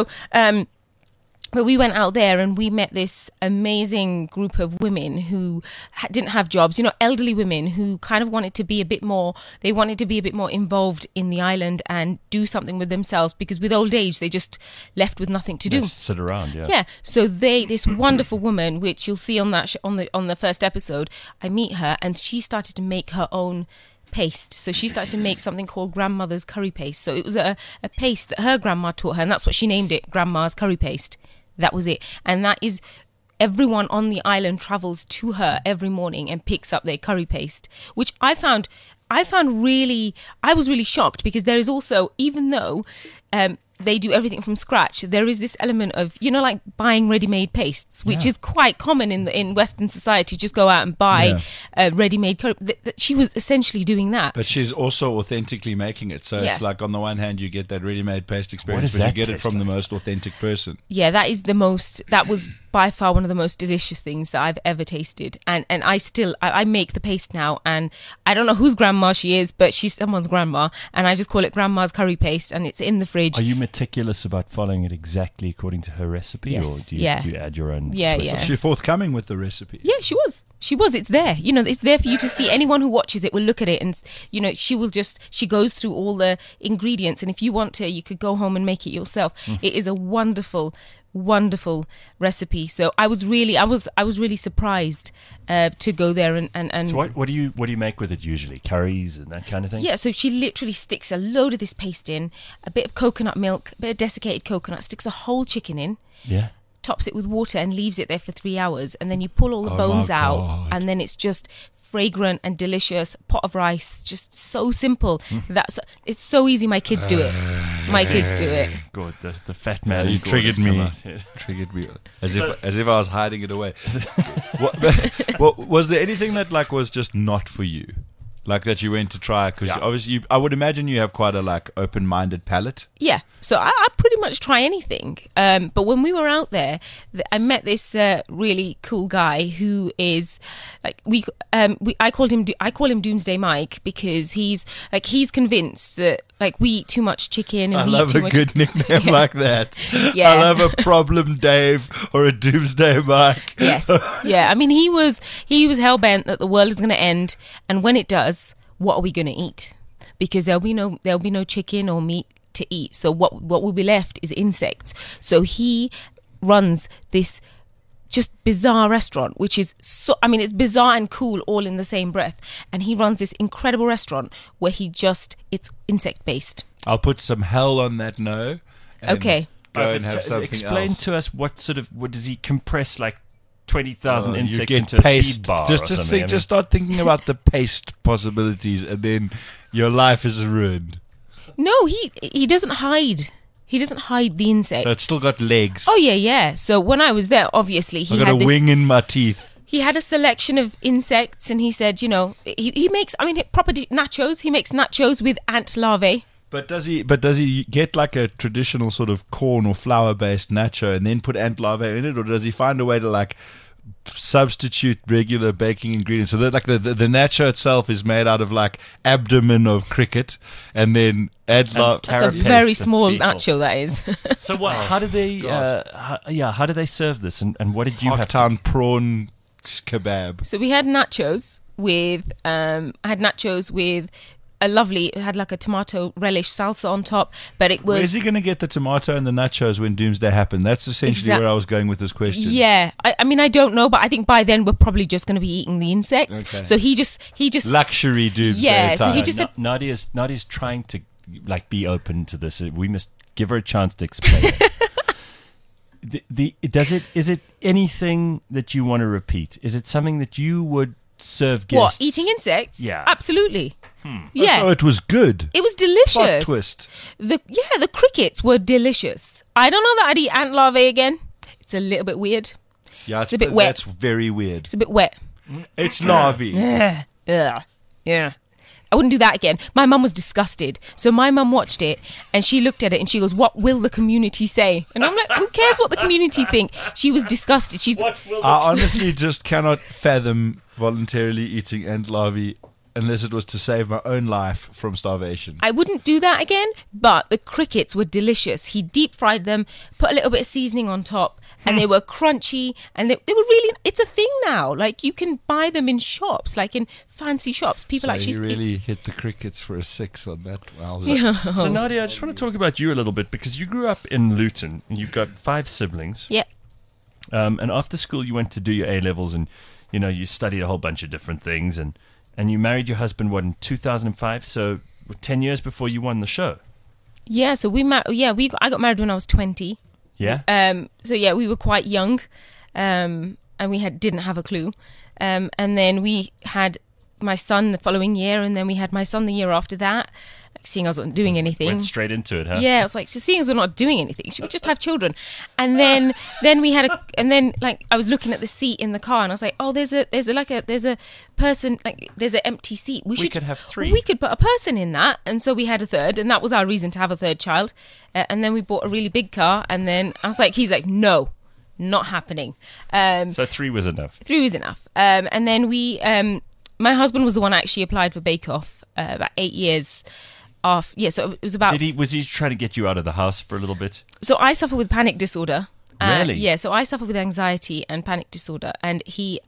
But we went out there and we met this amazing group of women who didn't have jobs, you know, elderly women who kind of wanted to be a bit more involved in the island and do something with themselves, because with old age, they just left with nothing to do. Just sit around, yeah. Yeah. So this wonderful woman, which you'll see on that on the first episode, I meet her and she started to make her own paste. So she started to make something called grandmother's curry paste. So it was a paste that her grandma taught her, and that's what she named it, grandma's curry paste. That was it. And that is, everyone on the island travels to her every morning and picks up their curry paste, which I was really shocked, because there is also, even though they do everything from scratch, there is this element of, you know, like buying ready-made pastes, which is quite common in Western society. Just go out and buy ready-made curry. She was essentially doing that. But she's also authentically making it. So it's like, on the one hand, you get that ready-made paste experience, but you get it from the most authentic person. Yeah, that was by far one of the most delicious things that I've ever tasted. And I make the paste now, and I don't know whose grandma she is, but she's someone's grandma, and I just call it grandma's curry paste, and it's in the fridge. Are you meticulous about following it exactly according to her recipe, Yes, or do you add your own? Yeah, choices? yeah. Is she forthcoming with the recipe? Yeah, she was. It's there. You know, it's there for you to see. Anyone who watches it will look at it, and, you know, she goes through all the ingredients, and if you want to, you could go home and make it yourself. It is a wonderful recipe. So I was really surprised to go there and So what do you make with it usually? Curries and that kind of thing? Yeah, so she literally sticks a load of this paste in, a bit of coconut milk, a bit of desiccated coconut, sticks a whole chicken in. Yeah. Tops it with water and leaves it there for 3 hours, and then you pull all the bones out, and then it's just fragrant and delicious pot of rice. Just so simple. It's so easy. My kids do it. God, the fat man. You triggered me. Triggered me. As if I was hiding it away. Was there anything that like was just not for you? Like that you went to try? Because obviously, I would imagine you have quite a like open-minded palate. Yeah, so I pretty much try anything. But when we were out there, I met this really cool guy who is like I call him Doomsday Mike, because he's convinced that like we eat too much chicken. And I we love eat too a much good nickname like that. Yeah. I love a Problem Dave or a Doomsday Mike. Yes, yeah. I mean, he was hell bent that the world is going to end, and when it does, what are we going to eat? Because there'll be no chicken or meat to eat. So what will be left is insects. So he runs this just bizarre restaurant, which is it's bizarre and cool all in the same breath. And he runs this incredible restaurant where it's insect based. I'll put some hell on that no. Okay. Go and have something Explain else. to us what does he compress, like 20,000 You insects get into a paste. seed bar Just, or just, something. think, I mean, just start thinking about the paste possibilities, and then your life is ruined. No, he doesn't hide. He doesn't hide the insect. So it's still got legs. Oh yeah. So when I was there, obviously he I've got had a this. wing in my teeth. He had a selection of insects, and he said, he makes. I mean, proper nachos. He makes nachos with ant larvae. But does he get like a traditional sort of corn or flour based nacho and then put ant larvae in it, or does he find a way to like substitute regular baking ingredients so that like the nacho itself is made out of like abdomen of cricket and then ant larvae? That's a Carapace very of small people. nacho. That is. so what? How did they? How did they serve this? And what did you have to? Hogtown prawn kebab. So we had nachos with. I had nachos with a lovely. It had like a tomato relish salsa on top, but it was. Where's he going to get the tomato and the nachos when Doomsday happened? That's essentially where I was going with this question. Yeah, I mean I don't know, but I think by then we're probably just going to be eating the insects. Okay. So he just Luxury Doomsday Yeah, so time. he just said- Nadia's trying to like be open to this. We must give her a chance to explain it. Is it anything that you want to repeat? Is it something that you would serve guests? What, eating insects? Yeah. Absolutely. Yeah. So it was good. It was Plot delicious. twist. The crickets were delicious. I don't know that I'd eat ant larvae again. It's a little bit weird. Yeah, It's a bit wet. That's very weird. It's a bit wet. It's larvae. Yeah. Yeah. I wouldn't do that again. My mum was disgusted. So my mum watched it and she looked at it and she goes, "What will the community say?" And I'm like, who cares what the community think? She was disgusted. I honestly just cannot fathom voluntarily eating ant larvae unless it was to save my own life from starvation. I wouldn't do that again, but the crickets were delicious. He deep fried them, put a little bit of seasoning on top, and they were crunchy, and they were really, it's a thing now. Like, you can buy them in shops, like in fancy shops. People So actually... you really hit the crickets for a 6 on that. Wow. So Nadia, I just want to talk about you a little bit because you grew up in Luton. You've got 5 siblings. Yep. And after school, you went to do your A levels, and you studied a whole bunch of different things, and you married your husband in 2005. So 10 years before you won the show. Yeah, so I got married when I was 20. Yeah. So yeah, we were quite young, and we didn't have a clue. And then we had my son the following year, and then we had my son the year after that. Like, seeing as I wasn't doing anything. Went straight into it, huh? Yeah, it's like, so seeing as we're not doing anything, should we just have children? And then we had like I was looking at the seat in the car, and I was like, oh, there's a person, like there's an empty seat. We could have 3. We could put a person in that, and so we had a third, and that was our reason to have a third child. And then we bought a really big car, and then he's like, no, not happening. So 3 was enough. 3 was enough. And then my husband was the one that actually applied for Bake Off about 8 years off. Yeah, so it was about... Was he trying to get you out of the house for a little bit? So I suffer with panic disorder. Really? Yeah, so I suffer with anxiety and panic disorder. And he,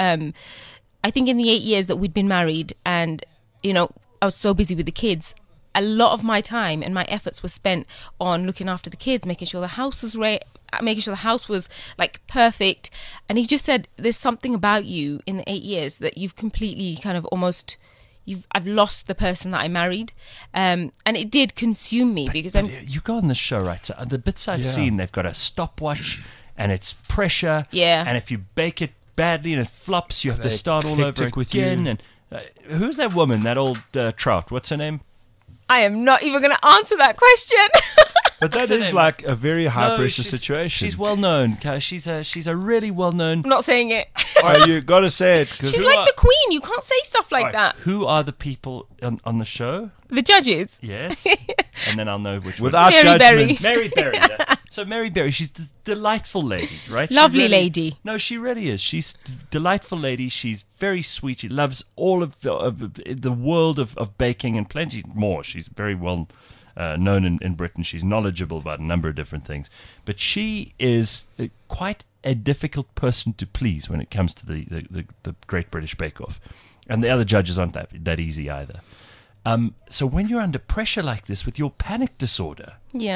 I think in the 8 years that we'd been married and, I was so busy with the kids, a lot of my time and my efforts were spent on looking after the kids, making sure the house was making sure the house was like perfect. And he just said, there's something about you in the 8 years that you've completely kind of almost... I've lost the person that I married, and it did consume me because you go on the show, right? So the bits I've seen, they've got a stopwatch, and it's pressure. Yeah. And if you bake it badly and it flops, you have to start all over hectic with again. you. And who's that woman? That old trout? What's her name? I am not even going to answer that question. But that is like a very high pressure situation. She's well known. She's a really well known. I'm not saying it. Oh, you got to say it. 'cause She's like the queen. You can't say stuff like that. Who are the people on the show? The judges. Yes. And then I'll know which one. Without Mary Berry. judgment. Mary Berry. Yeah. So Mary Berry, she's the delightful lady, right? She Lovely really- lady. No, she really is. She's a delightful lady. She's very sweet. She loves all of the world of baking and plenty more. She's very well known in Britain. She's knowledgeable about a number of different things. But she is quite a difficult person to please when it comes to the Great British Bake Off. And the other judges aren't that easy either. So when you're under pressure like this with your panic disorder, Yeah.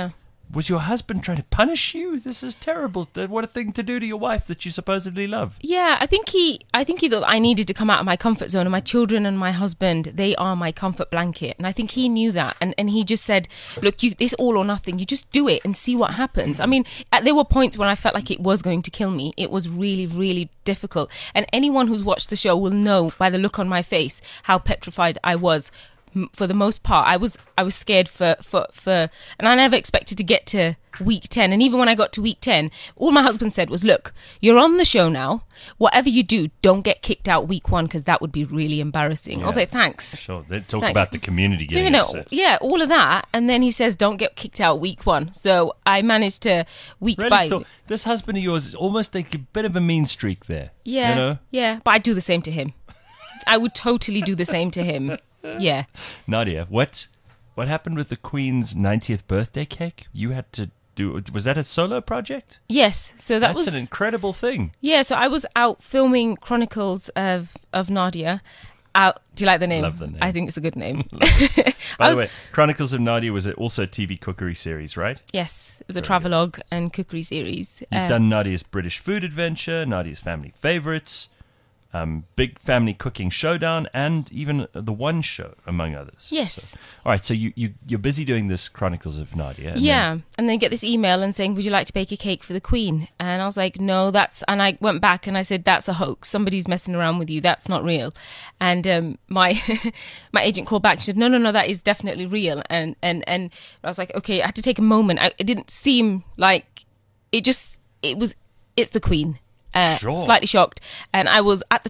Was your husband trying to punish you? This is terrible. What a thing to do to your wife that you supposedly love. Yeah, I think he thought I needed to come out of my comfort zone, and my children and my husband, they are my comfort blanket. And I think he knew that. And he just said, look, this all or nothing. You just do it and see what happens. I mean, there were points when I felt like it was going to kill me. It was really, really difficult. And anyone who's watched the show will know by the look on my face how petrified I was. For the most part, I was scared for, and I never expected to get to week 10. And even when I got to week 10, all my husband said was, look, you're on the show now. Whatever you do, don't get kicked out week 1, because that would be really embarrassing. I was like, thanks. Sure. They talk Thanks. about the community So, getting upset. yeah, all of that. And then he says, don't get kicked out week 1. So I managed to Really by thought this husband of yours is almost like a bit of a mean streak there. Yeah, You know? yeah. But I'd do the same to him. I would totally do the same to him. Yeah. Nadia, what happened with the Queen's 90th birthday cake? You had to do. Was that a solo project? Yes. So that That's was an incredible thing. Yeah, so I was out filming Chronicles of Nadia. Do you like the name? Love the name. I think it's a good name. By the way, Chronicles of Nadia was also a TV cookery series, right? Yes, it was a travelogue and cookery series. You've done Nadia's British Food Adventure, Nadia's Family Favorites, Big Family Cooking Showdown, and even The One Show, among others. Yes. So, all right, so you're busy doing this Chronicles of Nadia. And then get this email and saying, would you like to bake a cake for the Queen? And I was like, no, and I went back and I said, that's a hoax. Somebody's messing around with you. That's not real. And my my agent called back. She said, no, that is definitely real. And I was like, okay, I had to take a moment. It didn't seem like it's the Queen. Sure. Slightly shocked. And I was at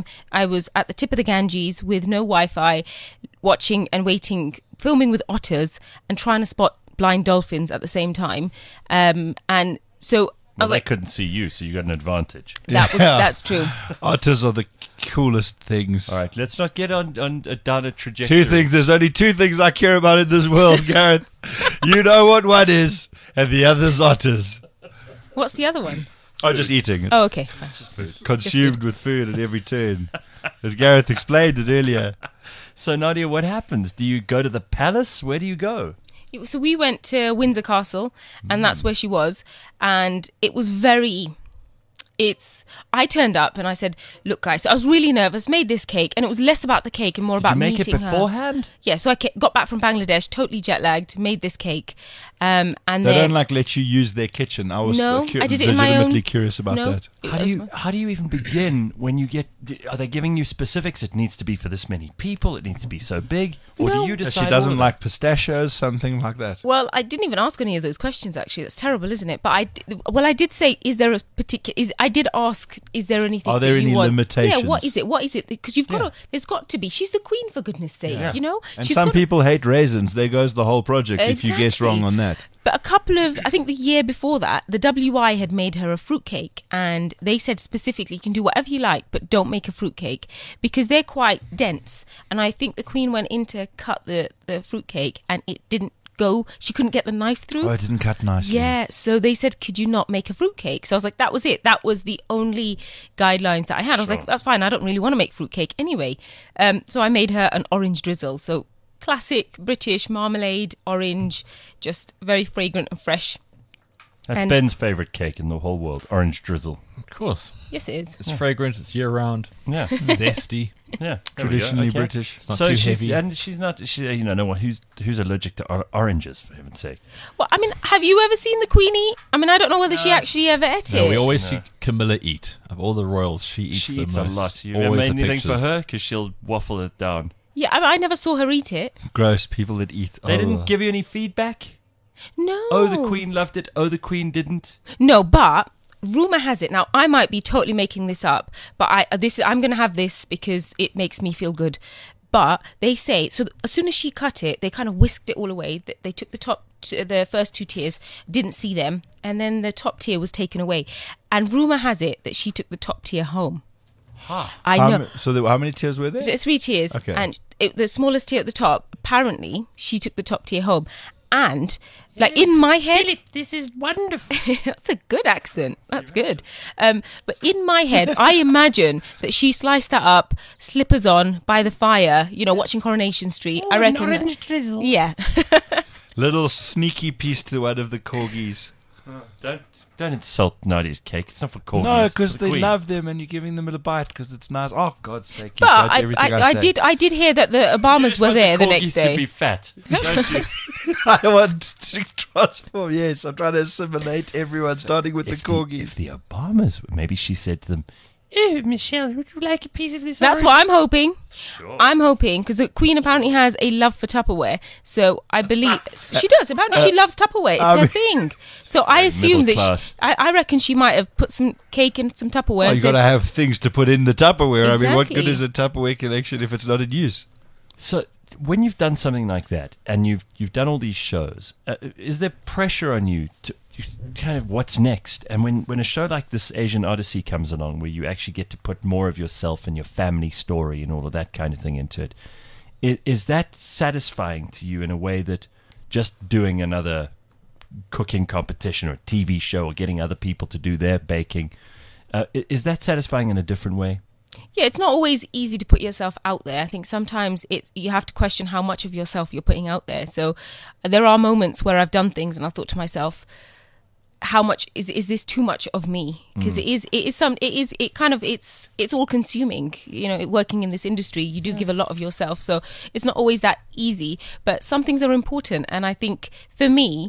the tip of the Ganges with no Wi-Fi, watching and waiting, filming with otters and trying to spot blind dolphins at the same time. And so I was they like, couldn't see you, so you got an advantage. that's true. Otters are the coolest things. All right, let's not get on down a trajectory. There's only 2 things I care about in this world, Gareth. You know what one is, and the other's otters. What's the other one? Oh, just eating. It's Oh, okay. consumed with food at every turn. As Gareth explained it earlier. So, Nadia, what happens? Do you go to the palace? Where do you go? So we went to Windsor Castle, and that's where she was. And it was I turned up and I said, look, guys, so I was really nervous, made this cake, and it was less about the cake and more about Did you make meeting it beforehand? her. Yeah, so I got back from Bangladesh, totally jet lagged, made this cake. And They then don't let you use their kitchen. I was No, I did it in my legitimately own- curious about No. that. How do you even begin when you get? Are they giving you specifics? It needs to be for this many people. It needs to be so big, or No. do you decide? She doesn't like pistachios, something like that. Well, I didn't even ask any of those questions, actually. That's terrible, isn't it? But I did say, is there a particular... I did ask, is there anything Are there that you any want? limitations? Yeah, what is it? Because you've got to... There's got to be. She's the Queen, for goodness sake, you know? And She's some got- people hate raisins. There goes the whole project if you guess Exactly. wrong on that. But a couple of... I think the year before that, the WI had made her a fruitcake, and they said specifically, you can do whatever you like, but don't make a fruitcake, because they're quite dense. And I think the Queen went in to cut the fruitcake, and it didn't go... She couldn't get the knife through. Oh, it didn't cut nicely. Yeah, so they said, could you not make a fruitcake? So I was like, that was it. That was the only guidelines that I had. I was like, that's fine. I don't really want to make fruitcake anyway. So I made her an orange drizzle. So classic British marmalade, orange, just very fragrant and fresh. That's And- Ben's favorite cake in the whole world, orange drizzle. Of course. Yes, it is. It's fragrant, it's year round, Yeah, zesty. yeah. There we go. Traditionally Okay. British. It's not So too she's, heavy. and she's not. She, no one who's allergic to oranges, for heaven's sake. Well, I mean, have you ever seen the Queen eat? I mean, I don't know whether she actually ever ate it. No, we always see Camilla eat. Of all the royals, she eats She the eats most. a lot. You Always ever made the anything for pictures. her? Because she'll waffle it down. Yeah, I never saw her eat it. Gross people that eat. They didn't give you any feedback? No. Oh, the Queen loved it. Oh, the Queen didn't. No, but rumor has it. Now, I might be totally making this up, but I'm going to have this because it makes me feel good. But they say, so as soon as she cut it, they kind of whisked it all away. They took the first 2 tiers, didn't see them, and then the top tier was taken away. And rumor has it that she took the top tier home. I know. How many tiers were there? So 3 tiers, Okay. and the smallest tier at the top, apparently, she took the top tier home. And, like, in my head... Philip, this is wonderful. That's a good accent. That's good. But in my head, I imagine that she sliced that up, slippers on, by the fire, watching Coronation Street. I reckon... An orange drizzle. Yeah. Little sneaky piece to one of the corgis. Don't insult Nadia's cake. It's not for corgis. No, it's for because the they queen. love them, and you're giving them a bite because it's nice. Oh, God's sake! You But judge everything I say. I did hear that the Obamas You just were want there the corgis next day. to be fat, don't you? I want to transform. Yes, I'm trying to assimilate everyone, starting with the If corgis. the Obamas, maybe she said to them, Oh, Michelle, would you like a piece of this? That's orange? what I'm hoping. "Sure." I'm hoping because the Queen apparently has a love for Tupperware, so I believe she does. Apparently, she loves Tupperware. It's her thing. So I assume middle that class. I reckon she might have put some cake in some Tupperware. Oh, and you got to said, have things to put in the Tupperware. I mean, what good Exactly. is a Tupperware collection if it's not in use? So when you've done something like that and you've done all these shows, is there pressure on you to kind of what's next? And when a show like this Asian Odyssey comes along, where you actually get to put more of yourself and your family story and all of that kind of thing into it, is that satisfying to you in a way that just doing another cooking competition or a TV show or getting other people to do their baking, is that satisfying in a different way? Yeah, it's not always easy to put yourself out there. I think sometimes you have to question how much of yourself you're putting out there. So there are moments where I've done things and I thought to myself, how much is this too much of me? Because it's all consuming. You know, working in this industry, you do give a lot of yourself. So it's not always that easy, but some things are important. And I think for me,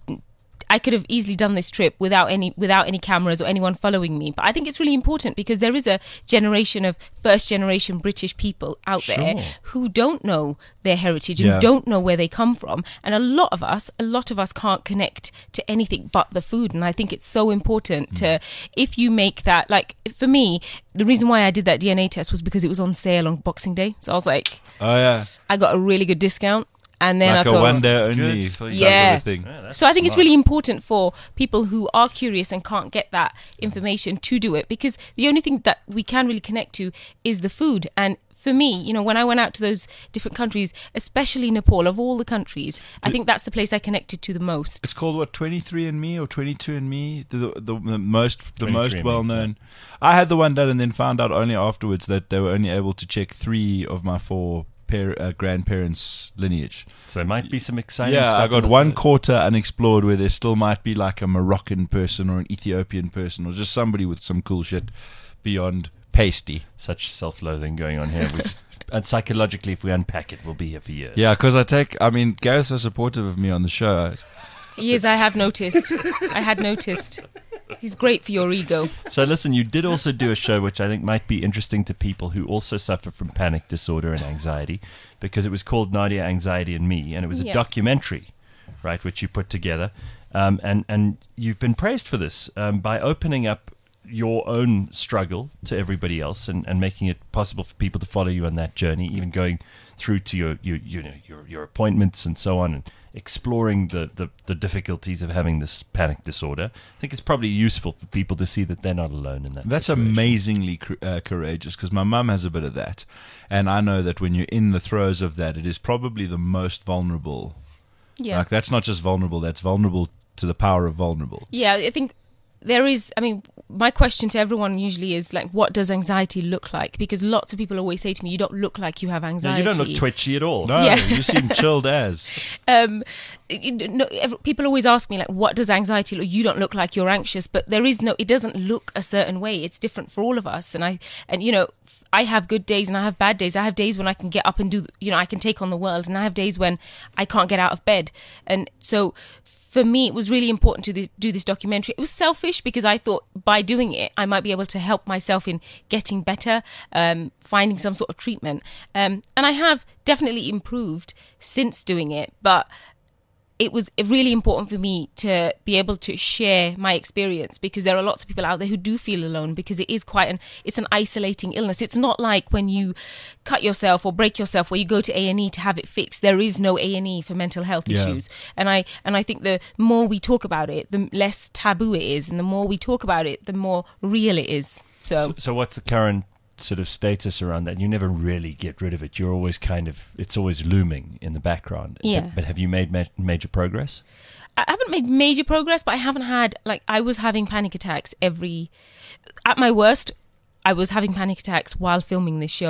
I could have easily done this trip without any cameras or anyone following me. But I think it's really important because there is a generation of first generation British people out there who don't know their heritage and don't know where they come from. And a lot of us can't connect to anything but the food. And I think it's so important to, if you make that, like for me, the reason why I did that DNA test was because it was on sale on Boxing Day. So I was like, Oh yeah, I got a really good discount. And then like I a thought, one day only. Good for you. Yeah. Thing. so I think it's really important for people who are curious and can't get that information to do it, because the only thing that we can really connect to is the food. And for me, you know, when I went out to those different countries, especially Nepal, of all the countries, I think that's the place I connected to the most. It's called what, 23andMe or 22andMe, the most 23andMe, well known. I had the one done and then found out only afterwards that they were only able to check 3 of my 4 grandparents' lineage. So there might be some exciting Yeah, stuff. I got in the one third. quarter unexplored where there still might be like a Moroccan person or an Ethiopian person or just somebody with some cool shit beyond pasty. Such self-loathing going on here. And psychologically, if we unpack it, we'll be here for years. Yeah, because Gareth's so supportive of me on the show. Yes, I have noticed. I had noticed. He's great for your ego. So listen, you did also do a show which I think might be interesting to people who also suffer from panic disorder and anxiety, because it was called Nadia, Anxiety and Me, and it was a Yeah. documentary, right, which you put together. And you've been praised for this by opening up your own struggle to everybody else and making it possible for people to follow you on that journey, even going through to your appointments and so on, and exploring the difficulties of having this panic disorder. I think it's probably useful for people to see that they're not alone in that That's situation. amazingly courageous, because my mum has a bit of that. And I know that when you're in the throes of that, it is probably the most vulnerable. Yeah. Like, that's not just vulnerable, that's vulnerable to the power of vulnerable. Yeah, I think there is, I mean, my question to everyone usually is like, what does anxiety look like? Because lots of people always say to me, you don't look like you have Yeah, anxiety. you don't look twitchy at all. No, Yeah. you seem chilled as. People always ask me like, what does anxiety look? You don't look like you're anxious, but there is no, it doesn't look a certain way. It's different for all of us. And you know, I have good days and I have bad days. I have days when I can get up and do, you know, I can take on the world, and I have days when I can't get out of bed. And so for me, it was really important to do this documentary. It was selfish because I thought by doing it, I might be able to help myself in getting better, finding some sort of treatment. And I have definitely improved since doing it, but it was really important for me to be able to share my experience, because there are lots of people out there who do feel alone, because it is it's an isolating illness. It's not like when you cut yourself or break yourself where you go to A&E to have it fixed. There is no A&E for mental health issues. And I think the more we talk about it, the less taboo it is, and the more we talk about it, the more real it is. So what's the current sort of status around that? You never really get rid of it. You're always it's always looming in the background. Yeah. But have you made major progress? I haven't made major progress, but I haven't had, like, I was having panic attacks at my worst, I was having panic attacks while filming this show.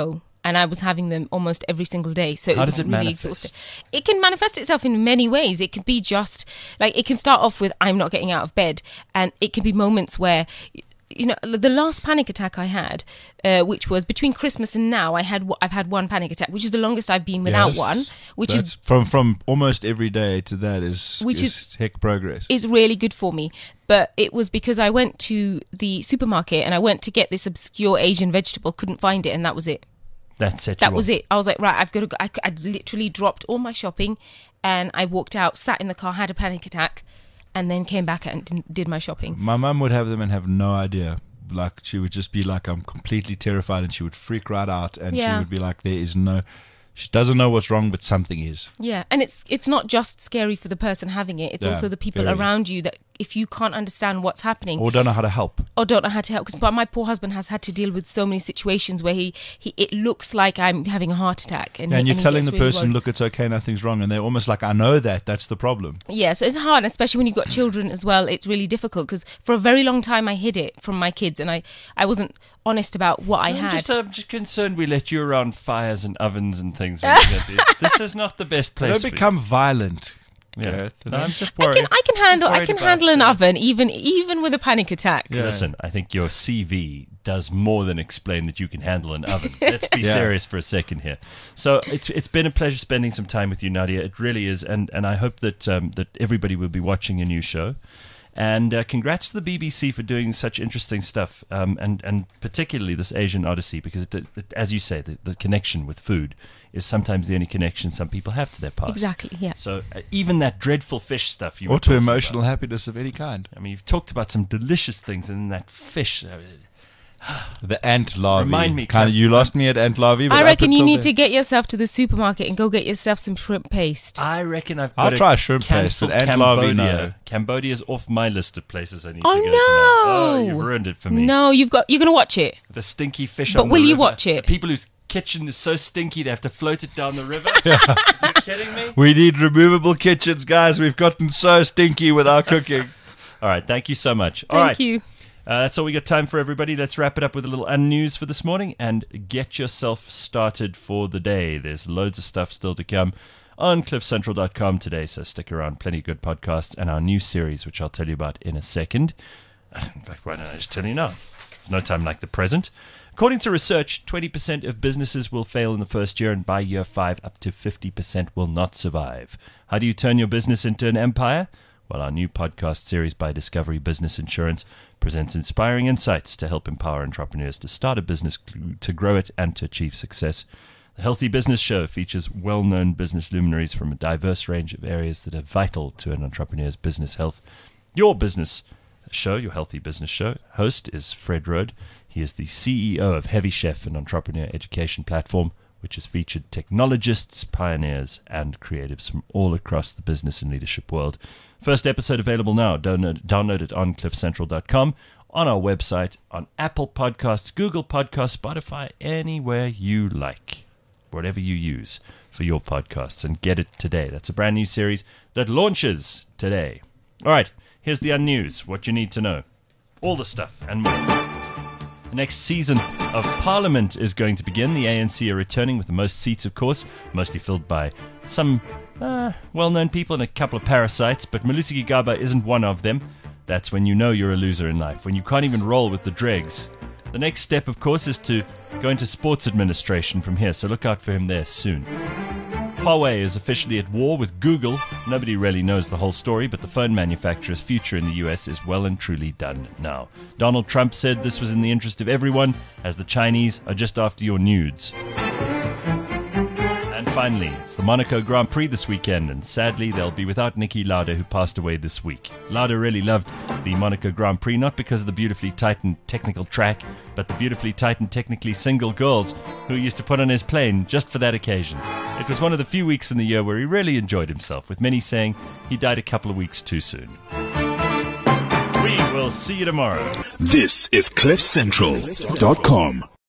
and I was having them almost every single day. So How it does was it really manifest? exhausting. It can manifest itself in many ways. It could be just like, it can start off with I'm not getting out of bed, and it can be moments where, the last panic attack I had, which was between Christmas and now, I've had one panic attack, which is the longest I've been without one, which That's is from almost every day to that is heck progress. is really good for me. But it was because I went to the supermarket and I went to get this obscure Asian vegetable, couldn't find it, and that was it. That set you That off. was it. I was like, right, I've got to go. I literally dropped all my shopping, and I walked out, sat in the car, had a panic attack, and then came back and did my shopping. My mum would have them and have no idea. Like, she would just be like, I'm completely terrified, and she would freak right out, and she Yeah. would be like, she doesn't know what's wrong, but something is. Yeah, and it's not just scary for the person having it. It's Yeah, also the people very. around you that if you can't understand what's happening Or don't know how to help. or don't know how to help. But my poor husband has had to deal with so many situations where it looks like I'm having a heart attack, and And you're he telling gets the really person, worried. look, it's okay, nothing's wrong, and they're almost like, I know that's the problem. Yeah, so it's hard, especially when you've got children as well. It's really difficult because for a very long time I hid it from my kids, and I wasn't honest about what I had. I'm just concerned we let you around fires and ovens and things. When you get there. This is not the best place. Don't for you. become violent. Yeah. Gareth. No, I'm just worried. I can handle worried about, an oven even with a panic attack. Yeah. Listen, I think your CV does more than explain that you can handle an oven. Let's be Yeah. serious for a second here. So it's been a pleasure spending some time with you, Nadia. It really is, and I hope that that everybody will be watching your new show. And congrats to the BBC for doing such interesting stuff, and particularly this Asian Odyssey, because as you say, the connection with food is sometimes the only connection some people have to their past. Exactly, yeah. So even that dreadful fish stuff you Or were to talking emotional about. happiness of any kind. I mean, you've talked about some delicious things, and then that fish. The ant larvae. Remind me, You lost me at ant larvae. But I up reckon you until need then- to get yourself to the supermarket and go get yourself some shrimp paste. I reckon I've I'll got to try shrimp paste, cancel but ant larvae, no. Cambodia. Cambodia's off my list of places I need Oh, to go to no. now. Oh, you've ruined it for me. No, you're going to watch it. The stinky fish But on will the you river. watch it? The people whose kitchen is so stinky they have to float it down the river. Are you kidding me? We need removable kitchens, guys. We've gotten so stinky with our cooking. All right, thank you so much. All Thank right. you. That's all we got time for, everybody. Let's wrap it up with a little unnews for this morning and get yourself started for the day. There's loads of stuff still to come on cliffcentral.com today, so stick around. Plenty of good podcasts and our new series, which I'll tell you about in a second. In fact, why don't I just tell you now? There's no time like the present. According to research, 20% of businesses will fail in the first year, and by year 5, up to 50% will not survive. How do you turn your business into an empire? Well, our new podcast series by Discovery Business Insurance presents inspiring insights to help empower entrepreneurs to start a business, to grow it, and to achieve success. The Healthy Business Show features well-known business luminaries from a diverse range of areas that are vital to an entrepreneur's business health. Your business show, your Healthy Business Show, host is Fred Road. He is the CEO of Heavy Chef, an entrepreneur education platform which has featured technologists, pioneers, and creatives from all across the business and leadership world. First episode available now. Download it on cliffcentral.com, on our website, on Apple Podcasts, Google Podcasts, Spotify, anywhere you like, whatever you use for your podcasts, and get it today. That's a brand new series that launches today. All right, here's the unnews, what you need to know. All the stuff and more. The next season of Parliament is going to begin. The ANC are returning with the most seats, of course, mostly filled by some well-known people and a couple of parasites, but Malusi Gigaba isn't one of them. That's when you know you're a loser in life, when you can't even roll with the dregs. The next step, of course, is to go into sports administration from here, so look out for him there soon. Huawei is officially at war with Google. Nobody really knows the whole story, but the phone manufacturer's future in the US is well and truly done now. Donald Trump said this was in the interest of everyone, as the Chinese are just after your nudes. And finally, it's the Monaco Grand Prix this weekend, and sadly they'll be without Niki Lauda, who passed away this week. Lauda really loved the Monaco Grand Prix, not because of the beautifully tight and technical track, but the beautifully tight and technically single girls who he used to put on his plane just for that occasion. It was one of the few weeks in the year where he really enjoyed himself, with many saying he died a couple of weeks too soon. We will see you tomorrow. This is cliffcentral.com.